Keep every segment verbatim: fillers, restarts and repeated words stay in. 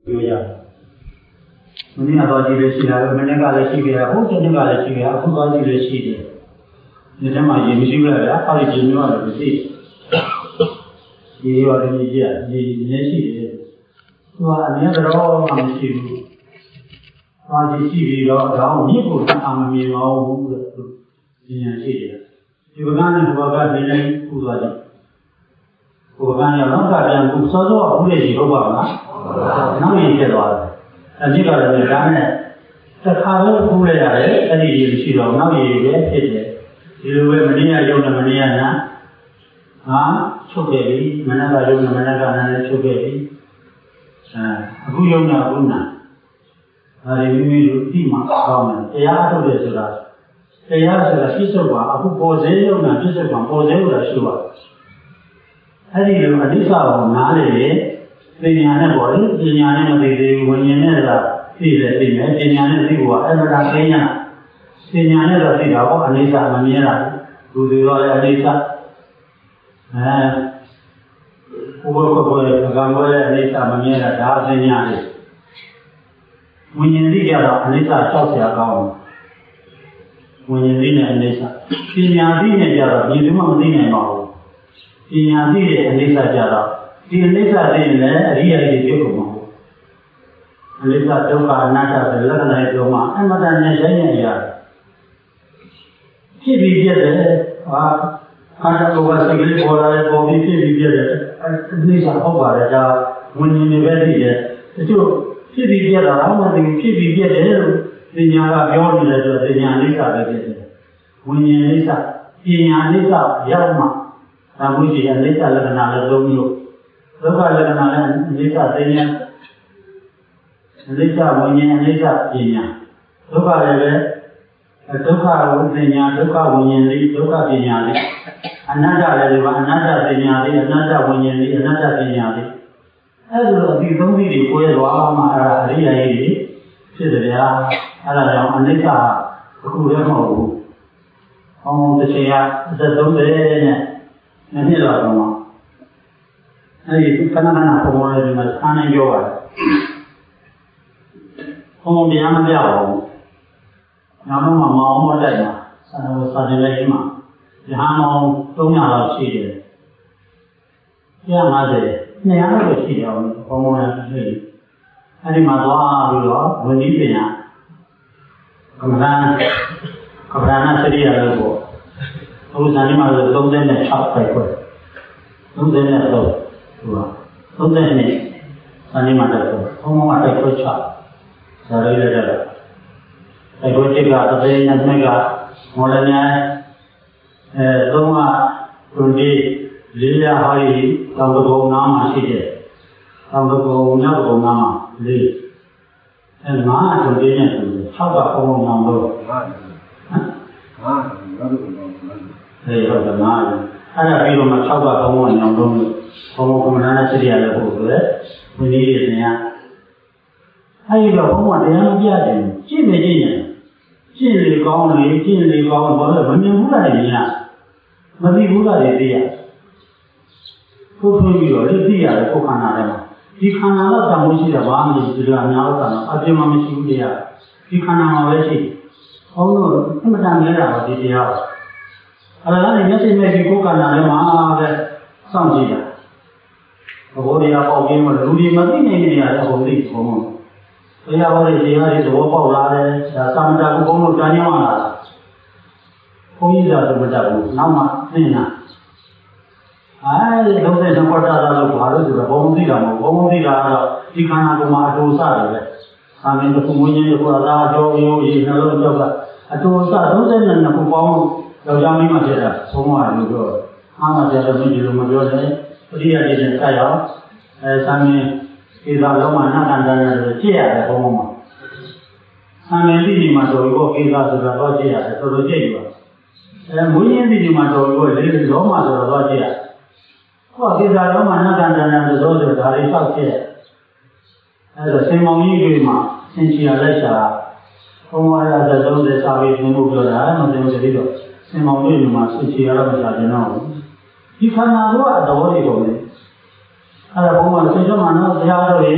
Yeah. Many other dealers have many galaxy, who can galaxy, who got the receipt. The time I gave you a holiday, you are the receipt. You are the year, the necessity. You are never all on the city. I see you are down, you put on me all in a city. You were going to work at the name who was it. Who were going to look at them who saw who is over. No, he said, and you got a gun. The color who lay at it, and he is now you get it. You were Mania, Yona Mania, ah, Chokeri, Manaka, Yona Manaka, and Chokeri. Who Yona Buna. I remember Tima, Common, the art of the Sura. The art of the Kisova, who Poseo, and Kisova, Poseo, Shua. I remember this hour, Nale. Pinyane body, pinyane mati pinyane la, pile pinyane, pinyane diwa, ever that pinyane. Pinyane la diwa, Anita Maniera, who do Anita. Who work Gamboa, Anita Maniera, that pinyane. When you read Anita Chosia Gom, when you read Anita, Pinyadine Jara, you do not mean anymore. Pinyadine Anita Jara. The Anita didn't really give them. Anita took our Nata, the Lana Doma, and Madame Nesania. She be get ah, Hanta was a great boy, Bobby, she be get Nisa Hobart, when you never did. So, she be get around, and she be get the Yara Jordan, the Yanita. When you Nisa, Yanita, Yama, and we see Anita Lana Domino. Look at the Lisa Dina Lisa Winnie and Lisa Dina. Look at it. Toka Dina, Toka Winnie, Toka Dina. Another another Dina, another Winnie, another Dina. As the only way Wama Ria, Sidria, Alam, and Lisa, who are on the Shea, the Dome, and Hilla. I cannot afford my son and your home. The young girl, Yamama, more than son was suddenly him. The Hamo, Tona, she did. Young mother, never see on home tree. And my daughter, when you been at Cabrana City, I go. Whose animals don't then a shop paper. Don't then a soap. So then, Animata, Homata Cocha, Sarilla. I go to the day and mega, Modena, Doma, Tundi, Lilla Hari, Tango Nama, she did. Tango Nago Nama, Lee. And Ma to dinner, how about home number? They have the man. And I feel my trouble at home and number. Home Communana City, we need it now. I go home at the young Yadin, Jimmy Dina. Jimmy Gomley, Jimmy Gomley, when you would idea. But we would idea. Who told you, Lydia, the Cocanada? You cannot have much of one to the American, a Jimmy Julia. You cannot already. Oh no, Madame Lera, the house. I don't know, maybe Cocanada, some dear. Body of him, Rudy Martina, the holy woman. We have already heard the Wopo Lade, some Dagomo Daniela. Who is that the Dago? Nama, Nina. I don't say some quarter of the Bomdila, Bomdila, Ticanagoma, to Sade. I mean, the Pumuyan, the Pura, Joe, is a little job. I told Sadozen and the Pupom, the Yami Majera, so much you go. How much ever did you Majore? Ria didn't say out. Some is a Loma and the chair at home. Some Lidimato go give us the Logia, the Logia. And William Lidimato go live Loma, the Logia. What is a Loma and the Logia that is out here? As a same on Igima, since she has Lesha. Home as the Logia Savi moved to the island of the video. Same on Igima, since she has Lesha. You cannot go at the body of it. I have almost said, I'm not the other way.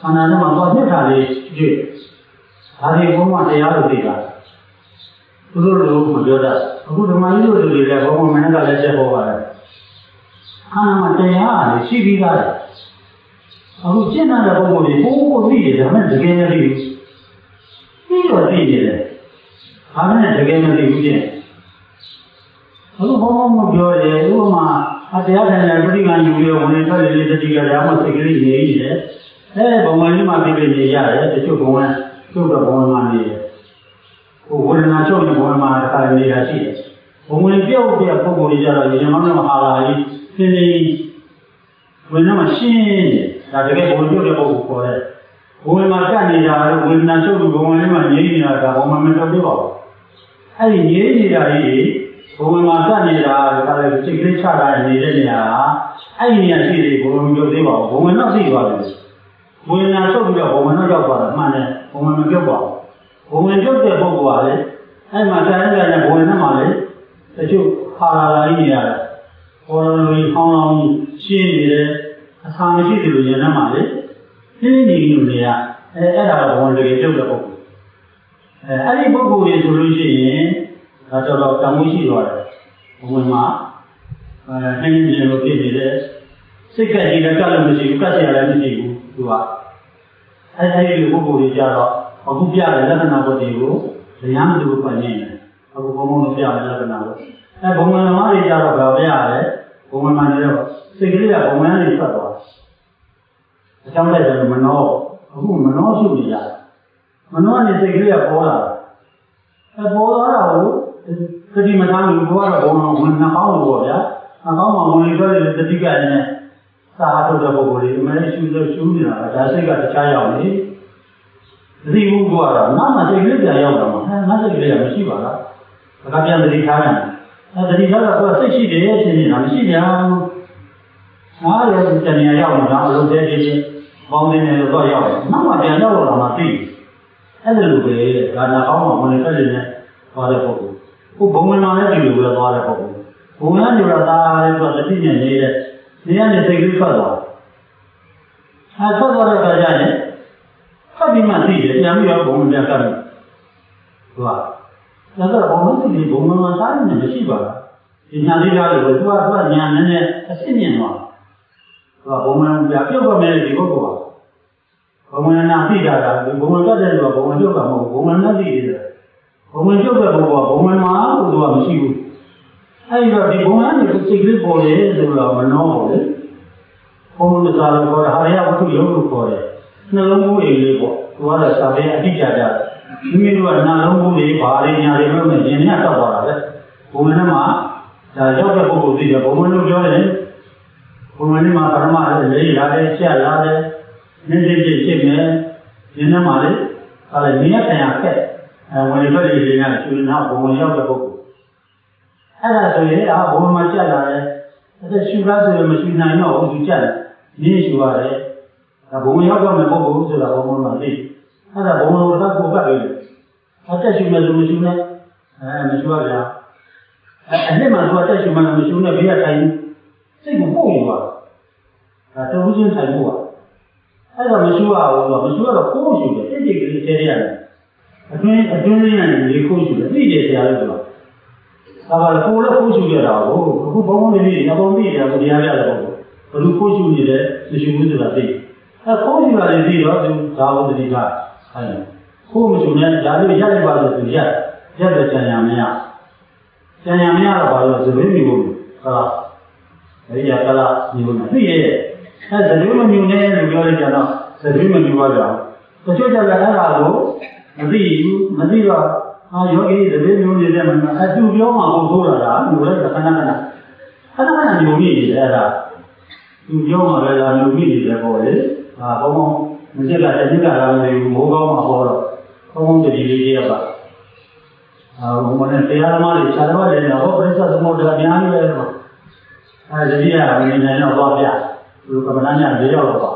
ခန္ဓာထဲမှာသွားညှက်တာလေးကြည့်ဒါဒီဘုံမှာတရားလို့သိတာသူတို့လိုမပြောတတ်အခုဓမ္မကြီးတို့တွေလည်းဘုံမှာမင်းကလည်းချက်ဟောပါတယ်ခန္ဓာမှာတရားလေးရှိပြီးသားအခုရှင်းတဲ့ပုံကိုဘိုးဘိုးသိတယ်ဒါမှတကယ်မသိဘူးပြီးတော့သိနေတယ်ဒါမှတကယ်မသိဘူးချင်းအခုဘုံဘုံပြောတယ်ဥပမာအတရားထိုင်တဲ့ပြိဋိဘံယူပြီးဝင်ထွက်လေတတိကဓမ္မစိတ်ကလေးနေနေတယ်အဲဘုံဝင်မှာပြည့်ပြည့်နေရတယ်တချို့ဘုံဝင်ချုပ်တော့ဘုံဝင်မှာနေတယ်ဟိုဝေဒနာချုပ်နေဘုံဝင်မှာတခါနေတာရှိတယ်ဘုံဝင်ပြုတ်ပြပုံကိုကြတော့ဒီမှာတော့မဟာလာကြီးသင်နေဝင်တော့ရှင်းတယ်ဒါတကယ်ဘုံပြုတ်တဲ့ပုံကိုခေါ်တယ်ဘုံဝင်မှာကတ်နေတာဝေဒနာချုပ်ပြီးဘုံဝင်မှာငြိမ်းနေတာကဘုံမှာမတော့ပြပါဘူးအဲဒီငြိမ်းနေတာကြီးဘုံဝင်မှာကတ်နေတာကလည်းစိတ်ကလေးချတာနေတဲ့နေရာအဲ့ဒီနေရာရှိသေးဘုံဝင်ပြုတ်သေးပါဘူးဘုံဝင်တော့သိသွားတယ်ဝေဒနာချုပ်ပြီးတော့ဘုံဝင်တော့ရောက်သွားတာမှန်တယ်ဘုံဝင်မပြုတ်ပါဘူးဘုံဝင်ပြုတ်တဲ့ပုဂ္ဂိုလ်ကလေအဲ့မှာတိုင်းတိုင်းနဲ့ဘုံဝင်ထဲမှာလေတချို့ခါလာလာကြီးနေရတယ်ဟောလိုကြီးခေါင်းလောင်းရှင်းနေတယ်အဆာမရှိသလိုရင်ထဲမှာလေရှင်းနေနေနေရအဲအဲ့ဒါကဘုံဝင်တကယ်ပြုတ်တဲ့ပုဂ္ဂိုလ်အဲအဲ့ဒီပုဂ္ဂိုလ်ကြီးဆိုလို့ရှိရင်ဒါတော့တော့တမှုရှိသွားတယ်ဘုံဝင်မှာအဲနှင်းနေလို့ဖြစ်နေတယ်စိတ်ကကြီးလည်းကလည်းမရှိဘူးကတ်เสียလည်းမရှိဘူးသူကအဲအဲဒီပုဂ္ဂိုလ်ကြီးကြတော့အခုပြတဲ့လက္ခဏာပေါ်တွေကိုဉာဏ်သူပတ်နေတယ်အခုဘုံဘုံပြတဲ့လက္ခဏာပေါ်အဲဘုံဝင်သမားတွေကြတော့ဗာပြရတယ်ဘုံဝင်မှနေတော့စိတ်ကလေးကဘုံဝင်နေဆက်သွားအကြောင်းလိုက်တယ်မနှောအခုမနှောရှုနေရတယ်မနှောနေစိတ်ကလေးကပေါ်လာအဲပေါ်လာတော့သတိမထားဘူးဘောကတော့ဘုံဝင်နှောင်းလို့ပေါ့ဗျာနှောင်းမှဝင်ပြီးတော့သတိကလည်းစာထုတ်တဲ့ပုဂ္ဂိုလ်တွေအမှန်ရှုလို့ရှုနေတာဒါစိတ်ကတခြားရောက်နေသတိဘူးကတော့နောက်မှစိတ်ကလေးပြန်ရောက်တော့မှအဲငါစိတ်ကလေးကမရှိပါလားဒါကပြန်သတိထားတယ်အဲသတိထားတော့စိတ်ရှိတယ်ရှင်းနေတာမရှိကြဘူးငါလည်းတဏှာရောက်နေတာအလုပ်သေးသေးချင်းပေါင်းနေတယ်လို့တော့ရောက်တယ်နောက်မှပြန်ရောက်တော့မှသိအဲ့ဒါလိုပဲဒါနာကောင်းမှဝင်ဖက်နေတယ်သွားတဲ့ပုဂ္ဂိုလ်ခုဘုံဝင်မှလည်းဒီလိုပဲသွားတဲ့ပုဂ္ဂိုလ်ဘုံကညရတာလည်းဆိုတတိညနေတဲ့နေရာနဲ့စိတ်ကလေးထွက်သွားအဲထွက်သွားတဲ့အခါကျရင်ဖတ်ပြီးမှသိတယ်ပြန်ပြီးတော့ဘုံဝင်ပြန်ကပ်တယ်ဟုတ်ပါဒါတော့ဘုံဝင်စီဘုံဝင်မှာစားနေမရှိပါဘူးဒီညာလေးသားလေးကိုသူကသူကညာနဲ့နဲ့အစ်မြင်သွားသူကဘုံဝင်ပြပြုတ်ပါမယ်ဒီပုဂ္ဂိုလ်ကဘုံဝင်နာသိတာကဘုံဝင်ကတ်တဲ့လူကဘုံဝင်ပြုတ်တာမဟုတ်ဘုံဝင်နဲ့သိတယ်ဘုံဝင်ပြုတ်တဲ့ပုဂ္ဂိုလ်ကဘုံဝင်မှာသူကမရှိဘူးအဲ့တော့ဒီဘုံကနေစိတ်ကလေးပေါ်လေဆိုတော့မနှောဘူးလေဘုံဝင်စားလို့ခေါ်တာဟာရဝတ္ထုရုပ်လို့ခေါ်တယ်နှလုံးမူးလေးလေးပေါ့သူကတော့စာပေအတိကျကြမိမိတို့ကနှလုံးမူးလေးဘာလေးညာလေးလို့နဲ့ရင်ညတ်တော့သွားတာလေဘုံဝင်ထဲမှာဒါရောက်တဲ့ပုဂ္ဂိုလ်သိတယ်ဘုံဝင်လို့ပြောတယ်ဘုံဝင်ထဲမှာပရမလေးလာတယ်ချက်လာတယ်နည်းနည်းချင်းရှင်းမယ်ရင်ထဲမှာလေဟာလေမြင်ရတဲ့အခက်အဲဝင်ဖက်လေးလေးကကျွေးနောက်ဘုံဝင်ရောက်တဲ့ပုဂ္ဂိုလ်အဲ့ဒါဆိုရင်အာဘုံမှာချက်လာတယ်အဲ့ရှူကားဆိုရင်မရှိနိုင်တော့ဘူးသူချက်တယ်နည်းရှူရတယ်ဒါဘုံရောက်တော့မယ်ပုဂ္ဂိုလ်ဆိုတာဘုံမှာသိအဲ့ဒါဘုံကိုသတ်ကိုပတ်ပြီးအတက်ရှူမယ်လို့မရှိနဲ့အဲမရှိပါဗျာအဲအနှစ်မှသူအတက်ရှူမယ်လို့မရှိနဲ့ဘေးကထိုင်စိတ်ကိုပို့ယူပါဒါတဝူးချင်းထိုင်ဖို့ပါအဲ့တော့မရှိပါဘူးဆိုတော့မရှိတော့ကိုယ်ရှူတယ်တိတ်တိတ်ကလေးဆဲရတယ်အတွင်းအတွင်းလေးနဲ့လေခိုးရှူတယ်သိတယ်ဆရာလို့ဆိုတော့ဒါကကိုယ်လည်းခိုးရှူရတာကိုအခုဘုံဘုံလေးတွေအကုန်သိတယ်ကိုတရားရတယ်ပေါ့ဘလူခိုးရှူနေတယ်မရှိဘူးဆိုတာသိအဲခိုးရှူရတယ်သိတော့သူဒါဝတ္တိကအဲ့ခိုးမရှူနဲ့ဒါလေးရလိုက်ပါလို့သူရက်ရက်တဲ့ကြံရမရကြံရမရတော့ဘာလို့သဘင်းမျိုးဟာအဲဒီကလာမျိုးနဲ့သိရဲ့အဲသဘင်းမမျိုးနဲ့လို့ပြောလိုက်ကြတော့သဘင်းမမျိုးပါကြအောင်တချို့ကြလည်းအဲ့ဒါကိုမသိဘူးမသိတော့အာယောဂီသဘင်းမျိုးနေတဲ့မှာအတူပြောမှမဟုတ်တာလားမျိုးလည်းခဏခဏခဏခဏမျိုးနေတယ်အဲ့ဒါသူပြောမှလည်းလာမျိုးနေတယ်ပေါ့လေဟာဘုံဘုံမစိကတတိကလာလို့မိုးကောင်းမှာဟောတော့ဘုံဘုံတတိလေးကြီးရပါအာဘုံဘုံနဲ့တရားသမားတွေခြားတော်တယ်တော့ပြိဿသမုဒ္ဒရာများကြီးပဲတော့အဲတတိယကလည်းနေတော့သွားပြသူကမ္ဘာညာ၄ရောက်တော့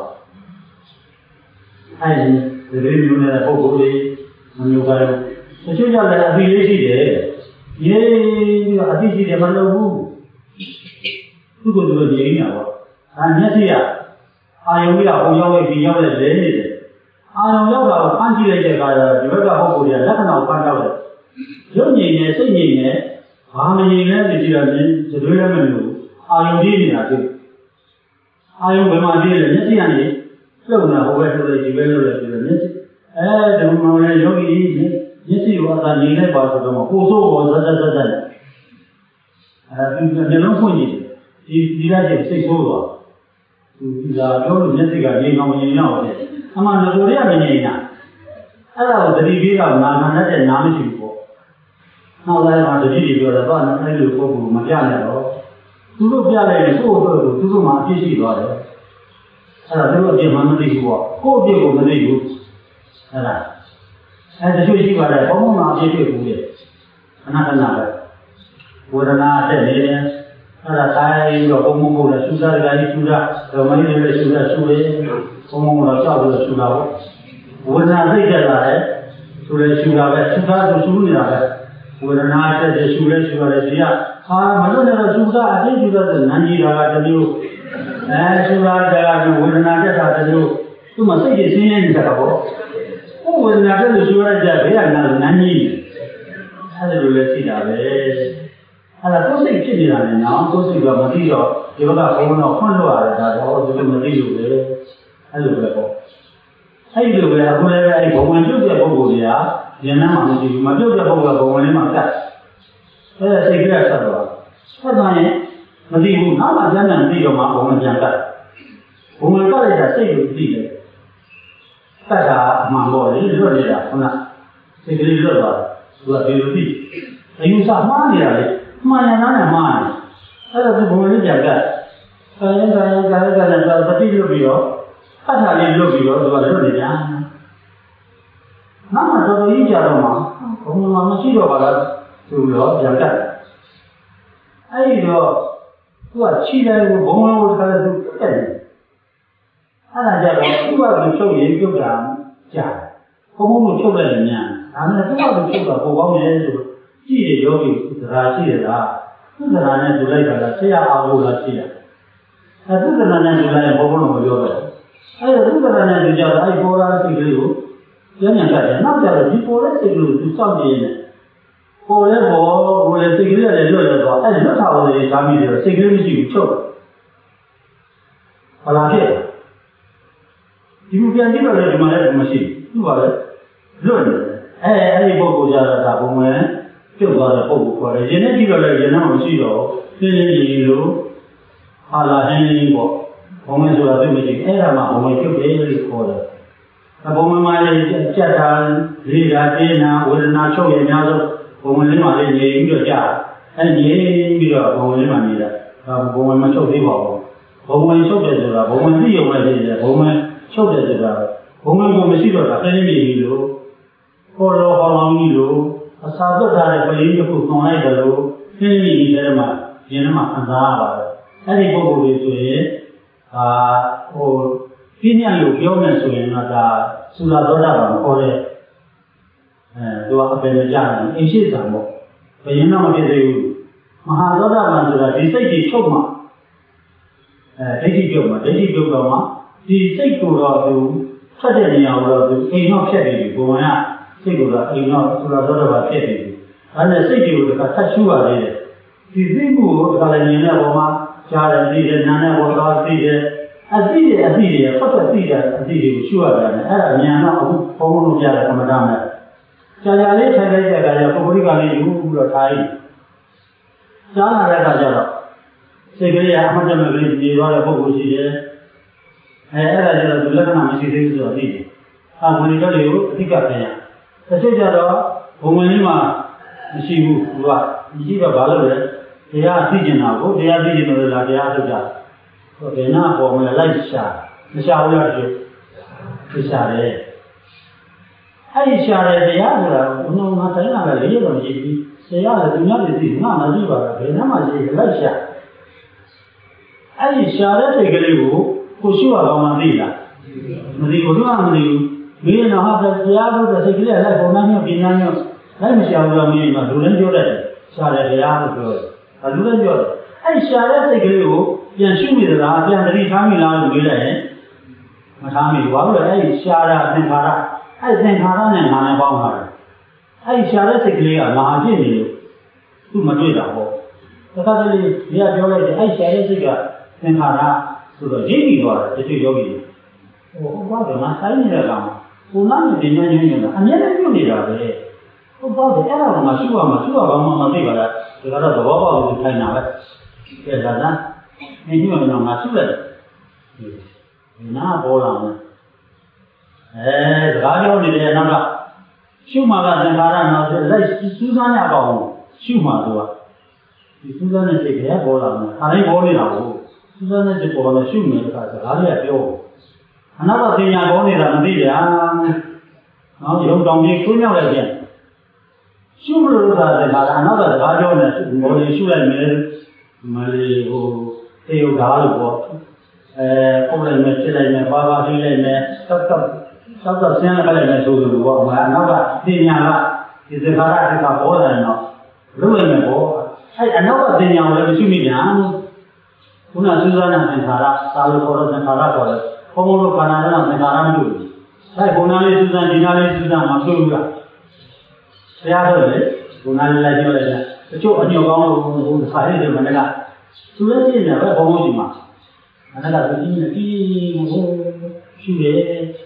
အဲဒီဒီလိုမျိုးနဲ့ပုဂ္ဂိုလ်တွေမမျိုးကြဘူးတချို့ကြလည်းအပြီးလေးရှိတယ်ရေးပြီးတော့အပြီးရှိတယ်မလုပ်ဘူးသူ့ကိုယ်သူရေးနေတာပေါ့အဲမျက်စိကအာယုံကြီးကဟိုရောက်ရဲ့ဒီရောက်ရဲ့လဲနေတယ်အာရုံရောက်တာကိုဖန်ကြည့်လိုက်တဲ့အခါကျတော့ဒီဘက်ကပုဂ္ဂိုလ်ကလက္ခဏာကိုဖန်တော့တယ်ရုပ်ငြိမ်နေစိတ်ငြိမ်နေဘာမငြိမ်လဲသိကြတယ်သတွေးလည်းမလို့အာရုံကြည့်နေတာသိအာရုံဘယ်မှာကြည့်လဲမျက်စိကနေလှုပ်နေတာဟိုဘက်လှုပ်လိုက်ဒီဘက်လှုပ်လိုက်ဒီလိုမျက်စိအဲဒီမှာလည်းယောဂီမျက်စိကိုအသာငြိမ်လိုက်ပါဆိုတော့ကိုယ်စိုးပေါ်ဇက်ဇက်ဇက်ဇက်အဲဒီနှလုံးဖွင့်ကြည့်ဒီဒီလိုက်စိတ်ဆိုးသွားဒီလာပြောလို့မျက်စိကငြိမ်အောင်ငြိမ်အောင်တယ်အမှန်တော်ရမငြိမ်တာအဲ့ဒါကိုသတိပေးတော့နာခံတဲ့နာမရှိဘူးပေါ့နောက်လိုက်မှတတိတွေပြောတော့တော့အဲ့လိုပုံကူမပြနဲ့တော့သူတို့ပြလိုက်ရင်ကိုယ့်အတွက်ကိုသူတို့မှအပြစ်ရှိသွားတယ်အဲ့ဒါသူတို့အပြစ်မှမသိဘူးပေါ့ကိုယ့်အပြစ်ကိုမသိဘူးအဲ့ဒါအဲ့ဒါရှိရှိပါတယ်ဘုံဘုံမှာအပြစ်တွေ့ဘူးလေခဏခဏပဲဝေဒနာတက်နေတယ်အဲ့ဒါတိုင်းပြီးတော့ဘုံဘုံကိုလည်းရှုစားကြကြီးရှုစားဓမ္မကြီးတွေလည်းရှုစားရှုရဲဘုံဘုံကတော့ကြောက်လို့ရှုတာပေါ့ဝေဒနာသိကြလာတယ်ဆိုလည်းရှုတာပဲရှုစားဆိုရှုနေတာပဲဝေဒနာတက်တယ်ရှုလဲရှုရတယ်ဒီကဟာမလို့လည်းရှုစားအသိရှုစားတဲ့နန်းကြီးတာကတမျိုးအဲရှုစားကြတာကဝေဒနာတက်တာတမျိုးသူ့မှာစိတ်ကြီးဆင်းရဲနေတာပေါ့ကိုယ်ဝေဒနာတက်လို့ရှုရကြဘေးကနာနန်းကြီးအဲ့ဒါလိုလည်းသိတာပဲအဲ့ဒါကိုယ်စိတ်ဖြစ်နေတာနဲ့နော်ကိုယ်စိတ်ကမသိတော့ဒီဘက်ကဘုံတော့ဖွင့်လို့ရတယ်ဒါတော့ဒီလိုမသိလို့ပဲအဲ့လိုပဲပေါ့အဲ့ဒီလိုပဲအခုလည်းအဲ့ဘုံဝင်ပြုတ်တဲ့ပုဂ္ဂိုလ်တွေကဉာဏ်နဲ့မှမရှိဘူးမပြုတ်တဲ့ပုဂ္ဂိုလ်ကဘုံဝင်လေးမှတတ်အဲ့ဒါစိတ်ကလေးဆက်တော့ဆက်သွားရင်မသိဘူးနောက်မှကျမ်းစာသိတော့မှဘုံဝင်ပြန်တတ်ဘုံဝင်တတ်လိုက်တာစိတ်ကိုသိတယ်တတ်တာအမှန်ပေါ့လေလွတ်နေတာဟုတ်လားစိတ်ကလေးလွတ်သွားသူကဒီလိုသိအယူဆမှားနေတာလေမှန်ရတာနဲ့မှားတယ်အဲ့ဒါကဘုံဝင်လေးပြန်တတ်ဆယ်ရင်ဆယ်ရင်ကြာကြာကြာသတိလွတ်ပြီးတော့အထာလေးလွတ်ပြီးတော့သူကလွတ်နေကြနောက်မှတော်တော်ကြီးကြာတော့မှဘုံမှာမရှိတော့ပါလားသူတော့ပြန်တတ်အဲ့ဒီတော့သူကခြိတယ်ကိုဘုံလုံးကိုတစ်ခါတည်းသူတက်တယ်အဲ့ဒါကြတော့သူ့ဘာလို့ချုပ်ရင်ပြုတ်တာကြာဘုံဘုံကိုချုပ်လိုက်ရင်ညာဒါနဲ့သူ့ဘာလို့ချုပ်တာပုံကောင်းတယ်ဆိုကြည့်ရယောဂီသရာရှိရလားသူ့သရာနဲ့ဒူလိုက်တာကဆရာအောင်လို့လားရှိရအဲ့သူ့သရာနဲ့ဒူလိုက်ရင်ဘုံဘုံကိုပြောတယ်အဲ့ဒါသူ့သရာနဲ့ဒူကြတော့အဲ့ပေါ်လာတဲ့စိတ်ကလေးကိုကျမ်းညာကတယ်နောက်ကြတော့ဒီပေါ်တဲ့စိတ်ကလေးကိုသူစောင့်ကြည့်နေပေါ်လဲပေါ်ဟိုလေစိတ်ကလေးလည်းလွတ်ရတော့အဲ့လွတ်တာကိုလေရှားမိတယ်စိတ်ကလေးမရှိဘူးချုပ်ဘာလာဖြစ်ဒီလိုပြန်ကြည့်တော့လည်းဒီမှာလည်းမရှိဘူးသူကလည်းလွတ်နေတယ်အဲအဲ့ဒီပုဂ္ဂိုလ်ကြတော့ဒါဘုံဝင်ပြုတ်သွားတဲ့ပုဂ္ဂိုလ်ခေါ်တယ်ယင်းနဲ့ကြည့်တော့လည်းယင်းနဲ့မရှိတော့သင်းရင်းကြီးလို့ဟာလာဟင်းကြီးပေါ့ဘုံဝင်ဆိုတာသိမရှိအဲ့ဒါမှဘုံဝင်ပြုတ်တယ်လို့ခေါ်တယ်အဘုံဝင်မှလည်းကြက်တာလေးတာတင်းနာဝေဒနာချုပ်ရအများဆုံးဘုံဝင်လေးမှလည်းနေပြီးတော့ကြာအဲ့နေပြီးတော့ဘုံဝင်လေးမှနေတာဒါဘုံဝင်မချုပ်သေးပါဘူးဘုံဝင်ချုပ်တယ်ဆိုတာဘုံဝင်သိရုံနဲ့သိတယ်ဘုံဝင်ချုပ်တယ်ဆိုတာဘုံဝင်ကိုမရှိတော့တာတင်းနေပြီလို့ခေါ်တော့ဟောင်းလောင်းကြီးလို့အစာသွတ်ထားတဲ့ပလင်းတစ်ခုသွန်လိုက်တယ်လို့တင်းနေပြီတဲ့မှာရင်းနှမှာခံစားရပါတယ်အဲ့ဒီပုဂ္ဂိုလ်တွေဆိုရင်အာဟိုပြည့်ညတ်လို့ပြောမယ်ဆိုရင်တော့ဒါသုလာသောတာပန်ခေါ်တဲ့အဲသူကအပေမကြတယ်အင်းရှိစံပေါ့ဘယင်းတော့မဖြစ်သေးဘူးမဟာသောတာပန်ဆိုတာဒီစိတ်ကြီးချုပ်မှအဲဒိဋ္ဌိပြုတ်မှဒိဋ္ဌိပြုတ်တော့မှဒီစိတ်ကိုတော့သူဆက်တဲ့နေရာကိုတော့သူအိမ်တော့ဖြတ်နေပြီဘုံကစိတ်ကိုတော့အိမ်တော့သုလာသောတာပန်ဖြစ်နေပြီအဲနဲ့စိတ်တွေကိုတခါဆက်ရှုရသေးတယ်ဒီစိတ်ကိုတခါလည်းမြင်တဲ့ပုံမှာကြားတယ်သိတယ်နားနဲ့ဘောတော့သိတယ်အသိရအသိရဖတ်တဲ့သိရအသိတွေကိုရှုရတယ်အဲ့ဒါဉာဏ်တော့အခုဘုံဘုံလို့ကြားတယ်ကမ္မဋ္ဌာန်းနဲ့ကြာကြာလေးထိုင်လိုက်တဲ့အခါကျပုဂ္ဂလိကလေးယူပြီးတော့ထိုင်ကြားလာတဲ့အခါကျတော့စိတ်ကလေးကအမှတ်တမဲ့ကလေးပြေသွားတဲ့ပုဂ္ဂိုလ်ရှိတယ်အဲအဲ့ဒါကျတော့သူလက္ခဏာမရှိသေးဘူးဆိုတော့သိတယ်အာမဏိတော်တွေကိုအဓိကပြန်ရတစ်ချက်ကျတော့ဘုံဝင်လေးမှာမရှိဘူးသူကမရှိတော့ဘာလို့လဲတရားသိကျင်တာကိုတရားသိကျင်လို့လားတရားထုတ်ကြဟိုဘယ်နာပေါ်မှာလိုက်ရှာမရှာဘူးလားဒီရှာတယ်အဲ့ဒီရှာတဲ့တရားဆိုတာဘုံဘုံမှာတိုင်းလာတယ်လေးတော့ရှိပြီးဆရာကသူများတွေသိငါမသိပါဘူးဘယ်နာမှရှိလိုက်ရှာအဲ့ဒီရှာတဲ့စိတ်ကလေးကိုကိုရှိရအောင်မသိလားမသိဘူးတော့မသိဘူးမင်းတော့ဟာတရားလို့စိတ်ကလေးလိုက်ပုံမှန်မျိုးပြင်နှမ်းမျိုးလိုက်မရှာဘူးတော့မင်းကလူလည်းပြောတတ်တယ်ရှာတဲ့တရားလို့ပြောတယ်ဒါလူလည်းပြောတယ်အဲ့ရှာတဲ့စိတ်ကလေးကိုပြန်ရှုမိသလားပြန်တတိထားမိလားလို့ပြောလိုက်ရင်မထားမိဘူးဘာလို့လဲအဲ့ဒီရှားတာသင်္ခါရအဲ့သင်္ခါရနဲ့နာနဲ့ပေါင်းထားတယ်အဲ့ဒီရှားတဲ့စိတ်ကလေးကငါဖြစ်နေလို့သူ့မတွေ့တာပေါ့တခါတလေဒီကပြောလိုက်တယ်အဲ့ရှားတဲ့စိတ်ကသင်္ခါရဆိုတော့ရင်းပြီးသွားတယ်တချို့ယောဂီတွေဟိုဘာလို့ငါဆိုင်နေတဲ့ကောင်ကိုနာနဲ့ဒီညညညနေတာအများနဲ့ပြုတ်နေတာပဲဟုတ်ပါဘူးအဲ့ဒါကမှရှုရမှာရှုရကောင်းမှမသိပါလားဒါကတော့သဘောပေါက်လို့ထိုင်တာပဲကဲဒါလားမင်းညွှန်တော့ငါရှုရတယ်ဒီနာပေါ်လာမယ်အဲစကားပြောနေတယ်နောက်ကရှုမှကသင်္ခါရနောက်လိုက်စူးစမ်းရအောင်ရှုမှတော့ဒီစူးစမ်းတဲ့စိတ်ကပေါ်လာမယ်ခါတိုင်းပေါ်နေတာကိုစူးစမ်းတဲ့စိတ်ပေါ်လာရှုမယ်ကစကားလေးကပြောအနောက်ကပညာပေါ်နေတာမသိကြနော်ရုံတောင်ကြီးခွေးမြောက်လိုက်ပြန်ရှုမလို့သာတဲ့ခါအနောက်ကစကားပြောနေဘောလေးရှုလိုက်မယ်မလေးဟိုသေယုတ်ဓာတ်လို့ပေါ့အဲပုံလိုက်မယ်ဖြစ်လိုက်မယ်ပါပါထိလိုက်မယ်တောက်တောက်တောက်တောက်ဆင်းလိုက်မယ်ဆိုလို့ပေါ့အနောက်ကပညာကဒီစကားအထက်ကပေါ်တယ်နော်လုံးလိုက်မယ်ပေါ့အဲအနောက်ကပညာကိုလည်းမရှိမိကြဘူးခုနစူးစမ်းတဲ့သင်္ခါရသာလို့ခေါ်တဲ့သင်္ခါရခေါ်တယ်ဘုံဘုံတို့ခန္ဓာနဲ့သင်္ခါရမလို့အဲဘုံနာလေးစူးစမ်းဒီနာလေးစူးစမ်းမှာဆိုလို့လားဆရာတို့လေဘုံနာလေးလိုက်ပြောလိုက်တာတချို့အညောကောင်းလို့ဟိုခါလေးတွေမနေ့ကသူလည်းပြည့်နေပဲဘုံဘုံဒီမှာမနေ့ကသူကြီးနေပြီးဟိုရှူတယ်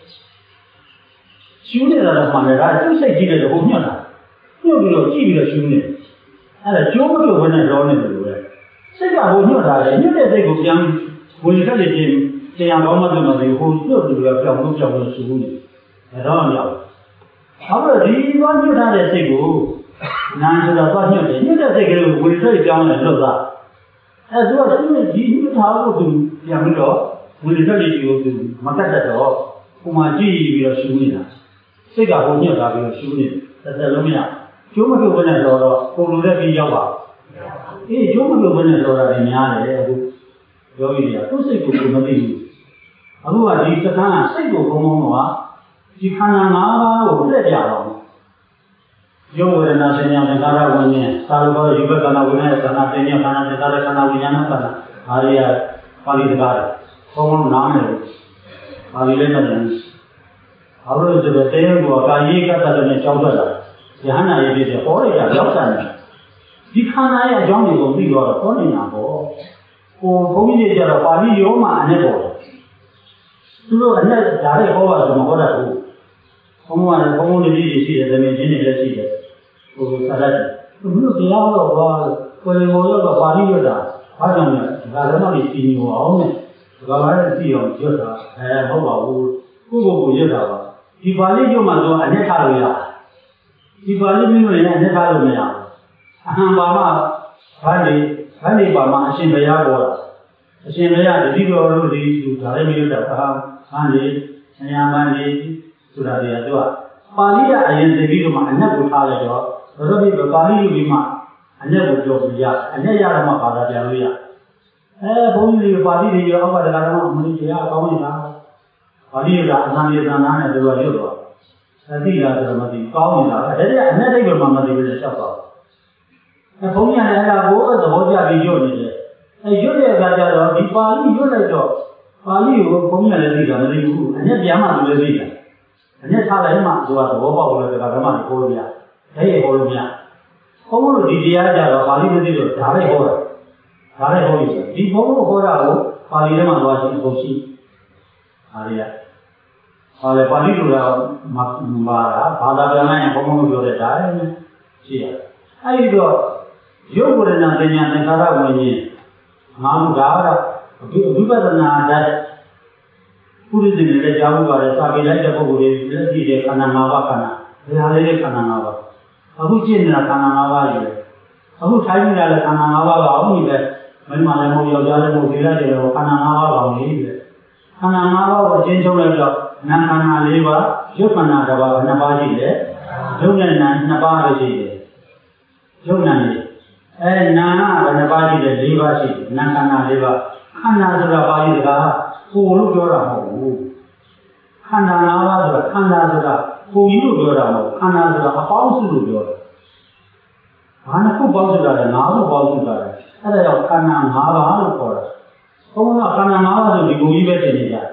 ရှူနေတာတော့မှန်တယ်ဒါသူ့စိတ်ကြည့်တယ်ဟိုညှက်တာညှက်ပြီးတော့ကြည့်ပြီးတော့ရှူနေအဲ့ဒါကျိုးမကျိုးဘဲနဲ့ရောနေတယ်လို့ပဲစိတ်ကဟိုညှက်တာလေညှက်တဲ့စိတ်ကိုပြန်ဝင်ထက်နေချင်းတရားတော်မှတ်လို့မသိဘူးဟိုညှက်ပြီးတော့ပြောင်းလို့ပြောင်းလို့ရှူနေတယ်ဒါတော့မရဘူးအဲ့တော့ဒီသွားညှက်ထားတဲ့စိတ်ကိုနာဆိုတော့သွားညှက်တယ်ညှက်တဲ့စိတ်ကလေးကိုဝင်ထက်ပြောင်းလဲလွတ်သွားအဲသူကသူ့ဒီညှက်ထားလို့သူပြန်ပြီးတော့ဝင်ထက်လေးကိုသူမကတ်တတ်တော့ဟိုမှာကြည့်ပြီးတော့ရှူနေတာစိတ်ကဟိုညှက်ထားပြီးတော့ရှူနေတယ်သက်လုံးမရကျိုးမကျိုးဘဲနဲ့တော့ပုံလိုတဲ့ပြီးရောက်ပါအေးကျိုးမကျိုးဘဲနဲ့တော့တာများတယ်အခုယောဂီတွေကသူ့စိတ်ကိုမသိဘူးအခုကဒီစကားကစိတ်ကိုဘုံဘုံတော့ဒီခန္ဓာ၅ပါးကိုလက်ပြတော့ယောဝေဒနာသင်ညာသင်္ခါရဝိညာဉ်သာလောကယူဘကနာဝိညာဉ်သနာသင်ညာခန္ဓာသင်္ခါရခန္ဓာဝိညာဉ်သနာဒါတွေကပါဠိစကားတွေဘုံဘုံနားမယ်ပါဠိလည်းမသိဘူးဘာလို့လဲဆိုတော့တေယကကာယိကတ္တနဲ့ကြောက်တတ်တာယဟနာရေးဖြစ်တယ်ဟောရတာရောက်တယ်ဒီခန္ဓာရဲ့အကြောင်းတွေကိုသိတော့ဟောနေတာပေါ့ဟိုဘုန်းကြီးတွေကျတော့ပါဠိရောမှာအနေပေါ်တယ်သူတို့အနဲ့ဓာတ်ဟောပါဆိုမဟောတတ်ဘူးဘုန်းကလည်းဘုန်းဘုန်းလေးကြီးရှိတယ်သမင်ချင်းတွေလည်းရှိတယ်ဟိုသာတတ်သူတို့တရားဟောတော့ဘာကိုယ်ကိုယ်တော့ပါဠိရတာဘာကြောင့်လဲဒါလည်းတော့ဒီစီညိုအောင်နဲ့ဒါကလည်းသိအောင်ရွတ်တာအဲဟုတ်ပါဘူးကိုယ့်ကိုယ်ကိုရွတ်တာပါဒီပါဠိရုပ်မှာဆိုအနဲ့ထားလို့ရဒီပါဠိမျိုးနဲ့အနဲ့ထားလို့မရဘူးအဟံပါမဗန္ဒီဗန္ဒီပါမအရှင်ဘုရားပေါ်တာအရှင်ဘုရားတတိတော်တို့ဒီဒါလည်းမျိုးတော့အဟံဗန္ဒီဆရာဗန္ဒီဆိုတာတွေကသူကပါဠိကအရင်သိပြီးတော့မှအနဲ့ကိုထားလိုက်တော့ဘုရားဒီပါဠိယူပြီးမှအနဲ့ကိုပြောပြရအနဲ့ရတော့မှဘာသာပြန်လို့ရအဲဘုန်းကြီးတွေပါဠိတွေရောအောက်ကတက္ကရာမအမလို့တရားကောင်းနေတာပါဠိကအသံရသနာနဲ့သူကရွတ်သွားအသိလားဆိုတော့မသိကောင်းနေတာဒါတည်းကအနဲ့တိတ်ပဲမှမသိဘူးလေချက်သွားအဲဘုန်းကြီးကလည်းအဲ့ဒါကိုသဘောကျပြီးရွတ်နေတယ်အဲရွတ်တဲ့အခါကျတော့ဒီပါဠိရွတ်လိုက်တော့ပါဠိကိုဘုန်းကြီးကလည်းသိတာမသိဘူးအနဲ့ပြန်မှသူလည်းသိတာအနဲ့ထားလိုက်မှသူကသဘောပေါက်လို့တက္ကရာမကိုဟောလို့ရဒါရဲ့ဟောလို့မရဘုန်းကြီးတို့ဒီတရားကြတော့ပါဠိမသိတော့ဒါလည်းဟောတာဒါလည်းဟောလို့ဒီဘုန်းကြီးဟောတာကိုပါဠိထဲမှာသွားရှိဖို့ရှိအားရဟောလေပါဠိလိုတော့မပါတာဘာသာပြန်လိုက်ရင်ဘုံဘုံပြောတဲ့ဒါလည်းရှိရအဲ့ဒီတော့ရုပ်ဝေဒနာသင်ညာသင်္ခါရဝိညာဉ်ငါတို့ကတော့ဝိပဿနာဓာတ်ပုရိသေနဲ့ကြားမှုပါတယ်စာပေလိုက်တဲ့ပုဂ္ဂိုလ်တွေလက်ကြည့်တဲ့ခန္ဓာ၅ပါးခန္ဓာဒါလေးတဲ့ခန္ဓာ၅ပါးအခုကျင့်နေတာခန္ဓာ၅ပါးကြီးအခုထိုင်နေတာလည်းခန္ဓာ၅ပါးပါအောင်ဒီပဲမင်းမလည်းမဟုတ်ယောက်ျားလည်းမဟုတ်ဒီလိုက်တယ်ခန္ဓာ၅ပါးပါအောင်ကြီးပဲခန္ဓာ၅ပါးကိုအချင်းချုပ်လိုက်တော့နာခန္ဓာ၄ပါးရုပ်ခန္ဓာတစ်ပါးနှစ်ပါးရှိတယ်ရုပ်နဲ့နာနှစ်ပါးပဲရှိတယ်ရုပ်နာနေအဲနာကဘယ်နှပါးရှိတယ်၄ပါးရှိတယ်နာခန္ဓာ၄ပါးခန္ဓာဆိုတာပါဠိစကားကိုယ်လို့ပြောတာမဟုတ်ဘူးခန္ဓာ၅ပါးဆိုတာခန္ဓာဆိုတာကိုယ်ကြီးလို့ပြောတာမဟုတ်ခန္ဓာဆိုတာအပေါင်းစုလို့ပြောတာဘာနှစ်ခုပေါင်းစုတာလဲငါးခုပေါင်းစုတာလဲအဲ့ဒါကြောင့်ခန္ဓာ၅ပါးလို့ခေါ်တာဘုန်းကခန္ဓာ၅ပါးဆိုဒီကိုယ်ကြီးပဲသိနေကြဒီ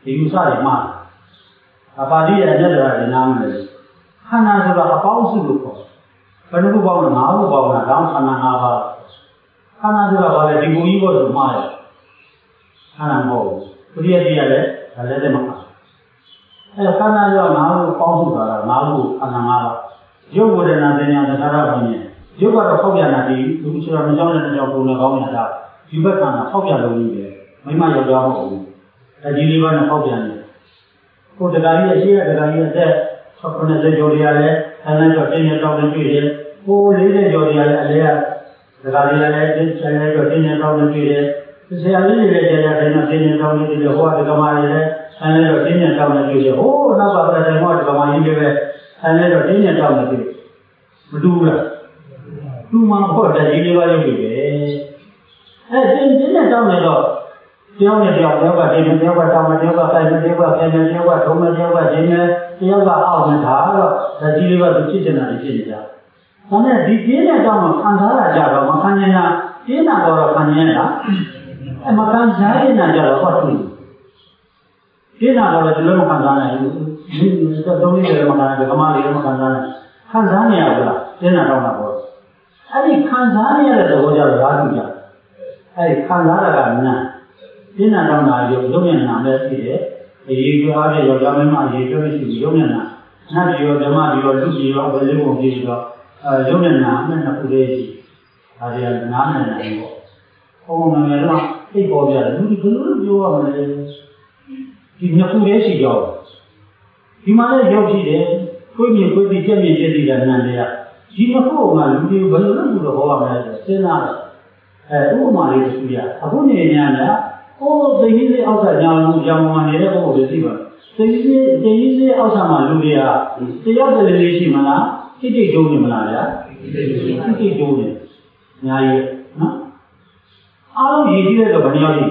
ဒီဥစားတွေမှာအပါဠိရဲ့အကျက်တရားတွေနားမလဲခန္ဓာဆိုတာအပေါင်းစုလို့ခေါ်ဘယ်နှခုပေါင်းလဲငါးခုပေါင်းတာတောင်းခန္ဓာငါးပါးခန္ဓာဆိုတာဘာလဲဒီကိုကြီးဘောဆိုမှားတယ်ခန္ဓာမဟုတ်ဘူးပရိယတိရလည်းဒါလည်းတည်းမဟုတ်အဲခန္ဓာရောငါးခုပေါင်းစုတာကငါးခုခန္ဓာငါးပါးရုပ်ဝေဒနာသင်ညာသက္ကာရဘုံနဲ့ရုပ်ကတော့ဖောက်ပြန်တာဒီလူဆိုတာမကြောက်တဲ့ကြောက်ပုံနဲ့ကောင်းနေတာဒီဘက်ခန္ဓာဖောက်ပြန်လို့ကြီးတယ်မိမယောက်ျားမဟုတ်ဘူးအဲဒီလေးပါးနဲ့ဖောက်ပြန်တယ်ကိုယ်တရားကြီးရဲ့ရှိရတရားကြီးရဲ့သက်ခုနှစ်ဆယ်ကျော်ရလဲဆန်းဆန်းကျော်တင်းနေတော့တွေ့တယ်ကိုယ်လေးဆယ်ကျော်ရလဲအလဲကတရားကြီးလည်းတင်းဆန်းဆန်းကျော်တင်းနေတော့တွေ့တယ်ဆရာကြီးတွေလည်းကြာကြာတင်းနေတင်းနေတော့တွေ့တယ်ဟောဒီကမာတွေလည်းဆန်းဆန်းကျော်တင်းနေတော့တွေ့တယ်ဟိုးနောက်ကပြတဲ့ဟောဒီကမာကြီးတွေပဲဆန်းဆန်းကျော်တင်းနေတော့တွေ့တယ်မတူဘူးလားသူမှဖို့တဲ့ဒီလေးပါးရုပ်တွေပဲအဲတင်းတင်းနေတော့နေတော့တရားနဲ့တရားတရားကဒီနဲ့တရားကတောင်းမတရားကတိုင်းနဲ့တရားကပြန်နေတရားကထုံးမတရားကဒီနဲ့တရားကအောက်နဲ့ဒါတော့ဒါကြီးလေးကသူဖြစ်နေတာဖြစ်နေတာ။ဒါနဲ့ဒီကျင်းတဲ့တောင်းမှာခံစားရကြတော့မခံရင်လားကျင်းတာတော့ခံရင်လားအဲမခံစားရင်ကြတော့ဟုတ်တယ်။ကျင်းတာတော့လည်းလုံးမခံစားနိုင်ဘူး။ဒီသုံးလေးလည်းမခံနိုင်ဘူးကမလေးလည်းမခံစားနိုင်။ခံစားနေရဘူးလားကျင်းတာတော့မှာပေါ့။အဲ့ဒီခံစားနေရတဲ့သဘောကြတော့ဓာတ်ကြ။အဲ့ဒီခံစားရတာကနာကျင်းတာတော့နာရုပ်ရုပ်နဲ့နာမဲ့ဖြစ်တယ်။ဒီလိုအားဖြင့်ယောက်ျားမင်းမရေတွဲရှိရုပ်နဲ့နာနတ်ရောဓမ္မရောလူကြီးရောဘယ်လိုပုံဖြစ်တော့အဲရုပ်နဲ့နာနဲ့နှစ်ခုလေးရှိဒါတွေကနားနဲ့နာပေါ့။ဘုံငယ်တော့သိပေါ်ပြတယ်လူဒီဘယ်လိုပြောရမလဲဒီနှစ်ခုလေးရှိတော့ဒီမှာလည်းရုပ်ရှိတယ်ကိုယ်မြင်ကိုယ်သိချက်မြင်ချက်သိတာနာတယ်ဒီနှစ်ခုကလူတွေဘယ်လိုလုပ်လို့ဟောရမလဲဆိုစဉ်းစားတော့အဲဥပမာလေးသိရအခုနေညာလားဟိုသိကြီးလေးအောက်ကညာလူညာမနေတဲ့ဘုံကိုသိပါသိကြီးသိကြီးလေးအောက်ကမှာလူတွေကတယောက်တည်းလေးရှိမလားတိတိကျုံနေမလားဗျာတိတိကျုံနေအများကြီးနော်အားလုံးရည်ကြီးတဲ့တော့ဘယ်နှယောက်ရှိ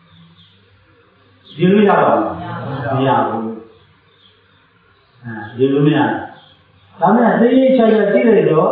ဒီလိုရပါဘူးမရဘူးအဲဒီလိုမရဒါမဲ့သိကြီးချာချာသိလိုက်တော့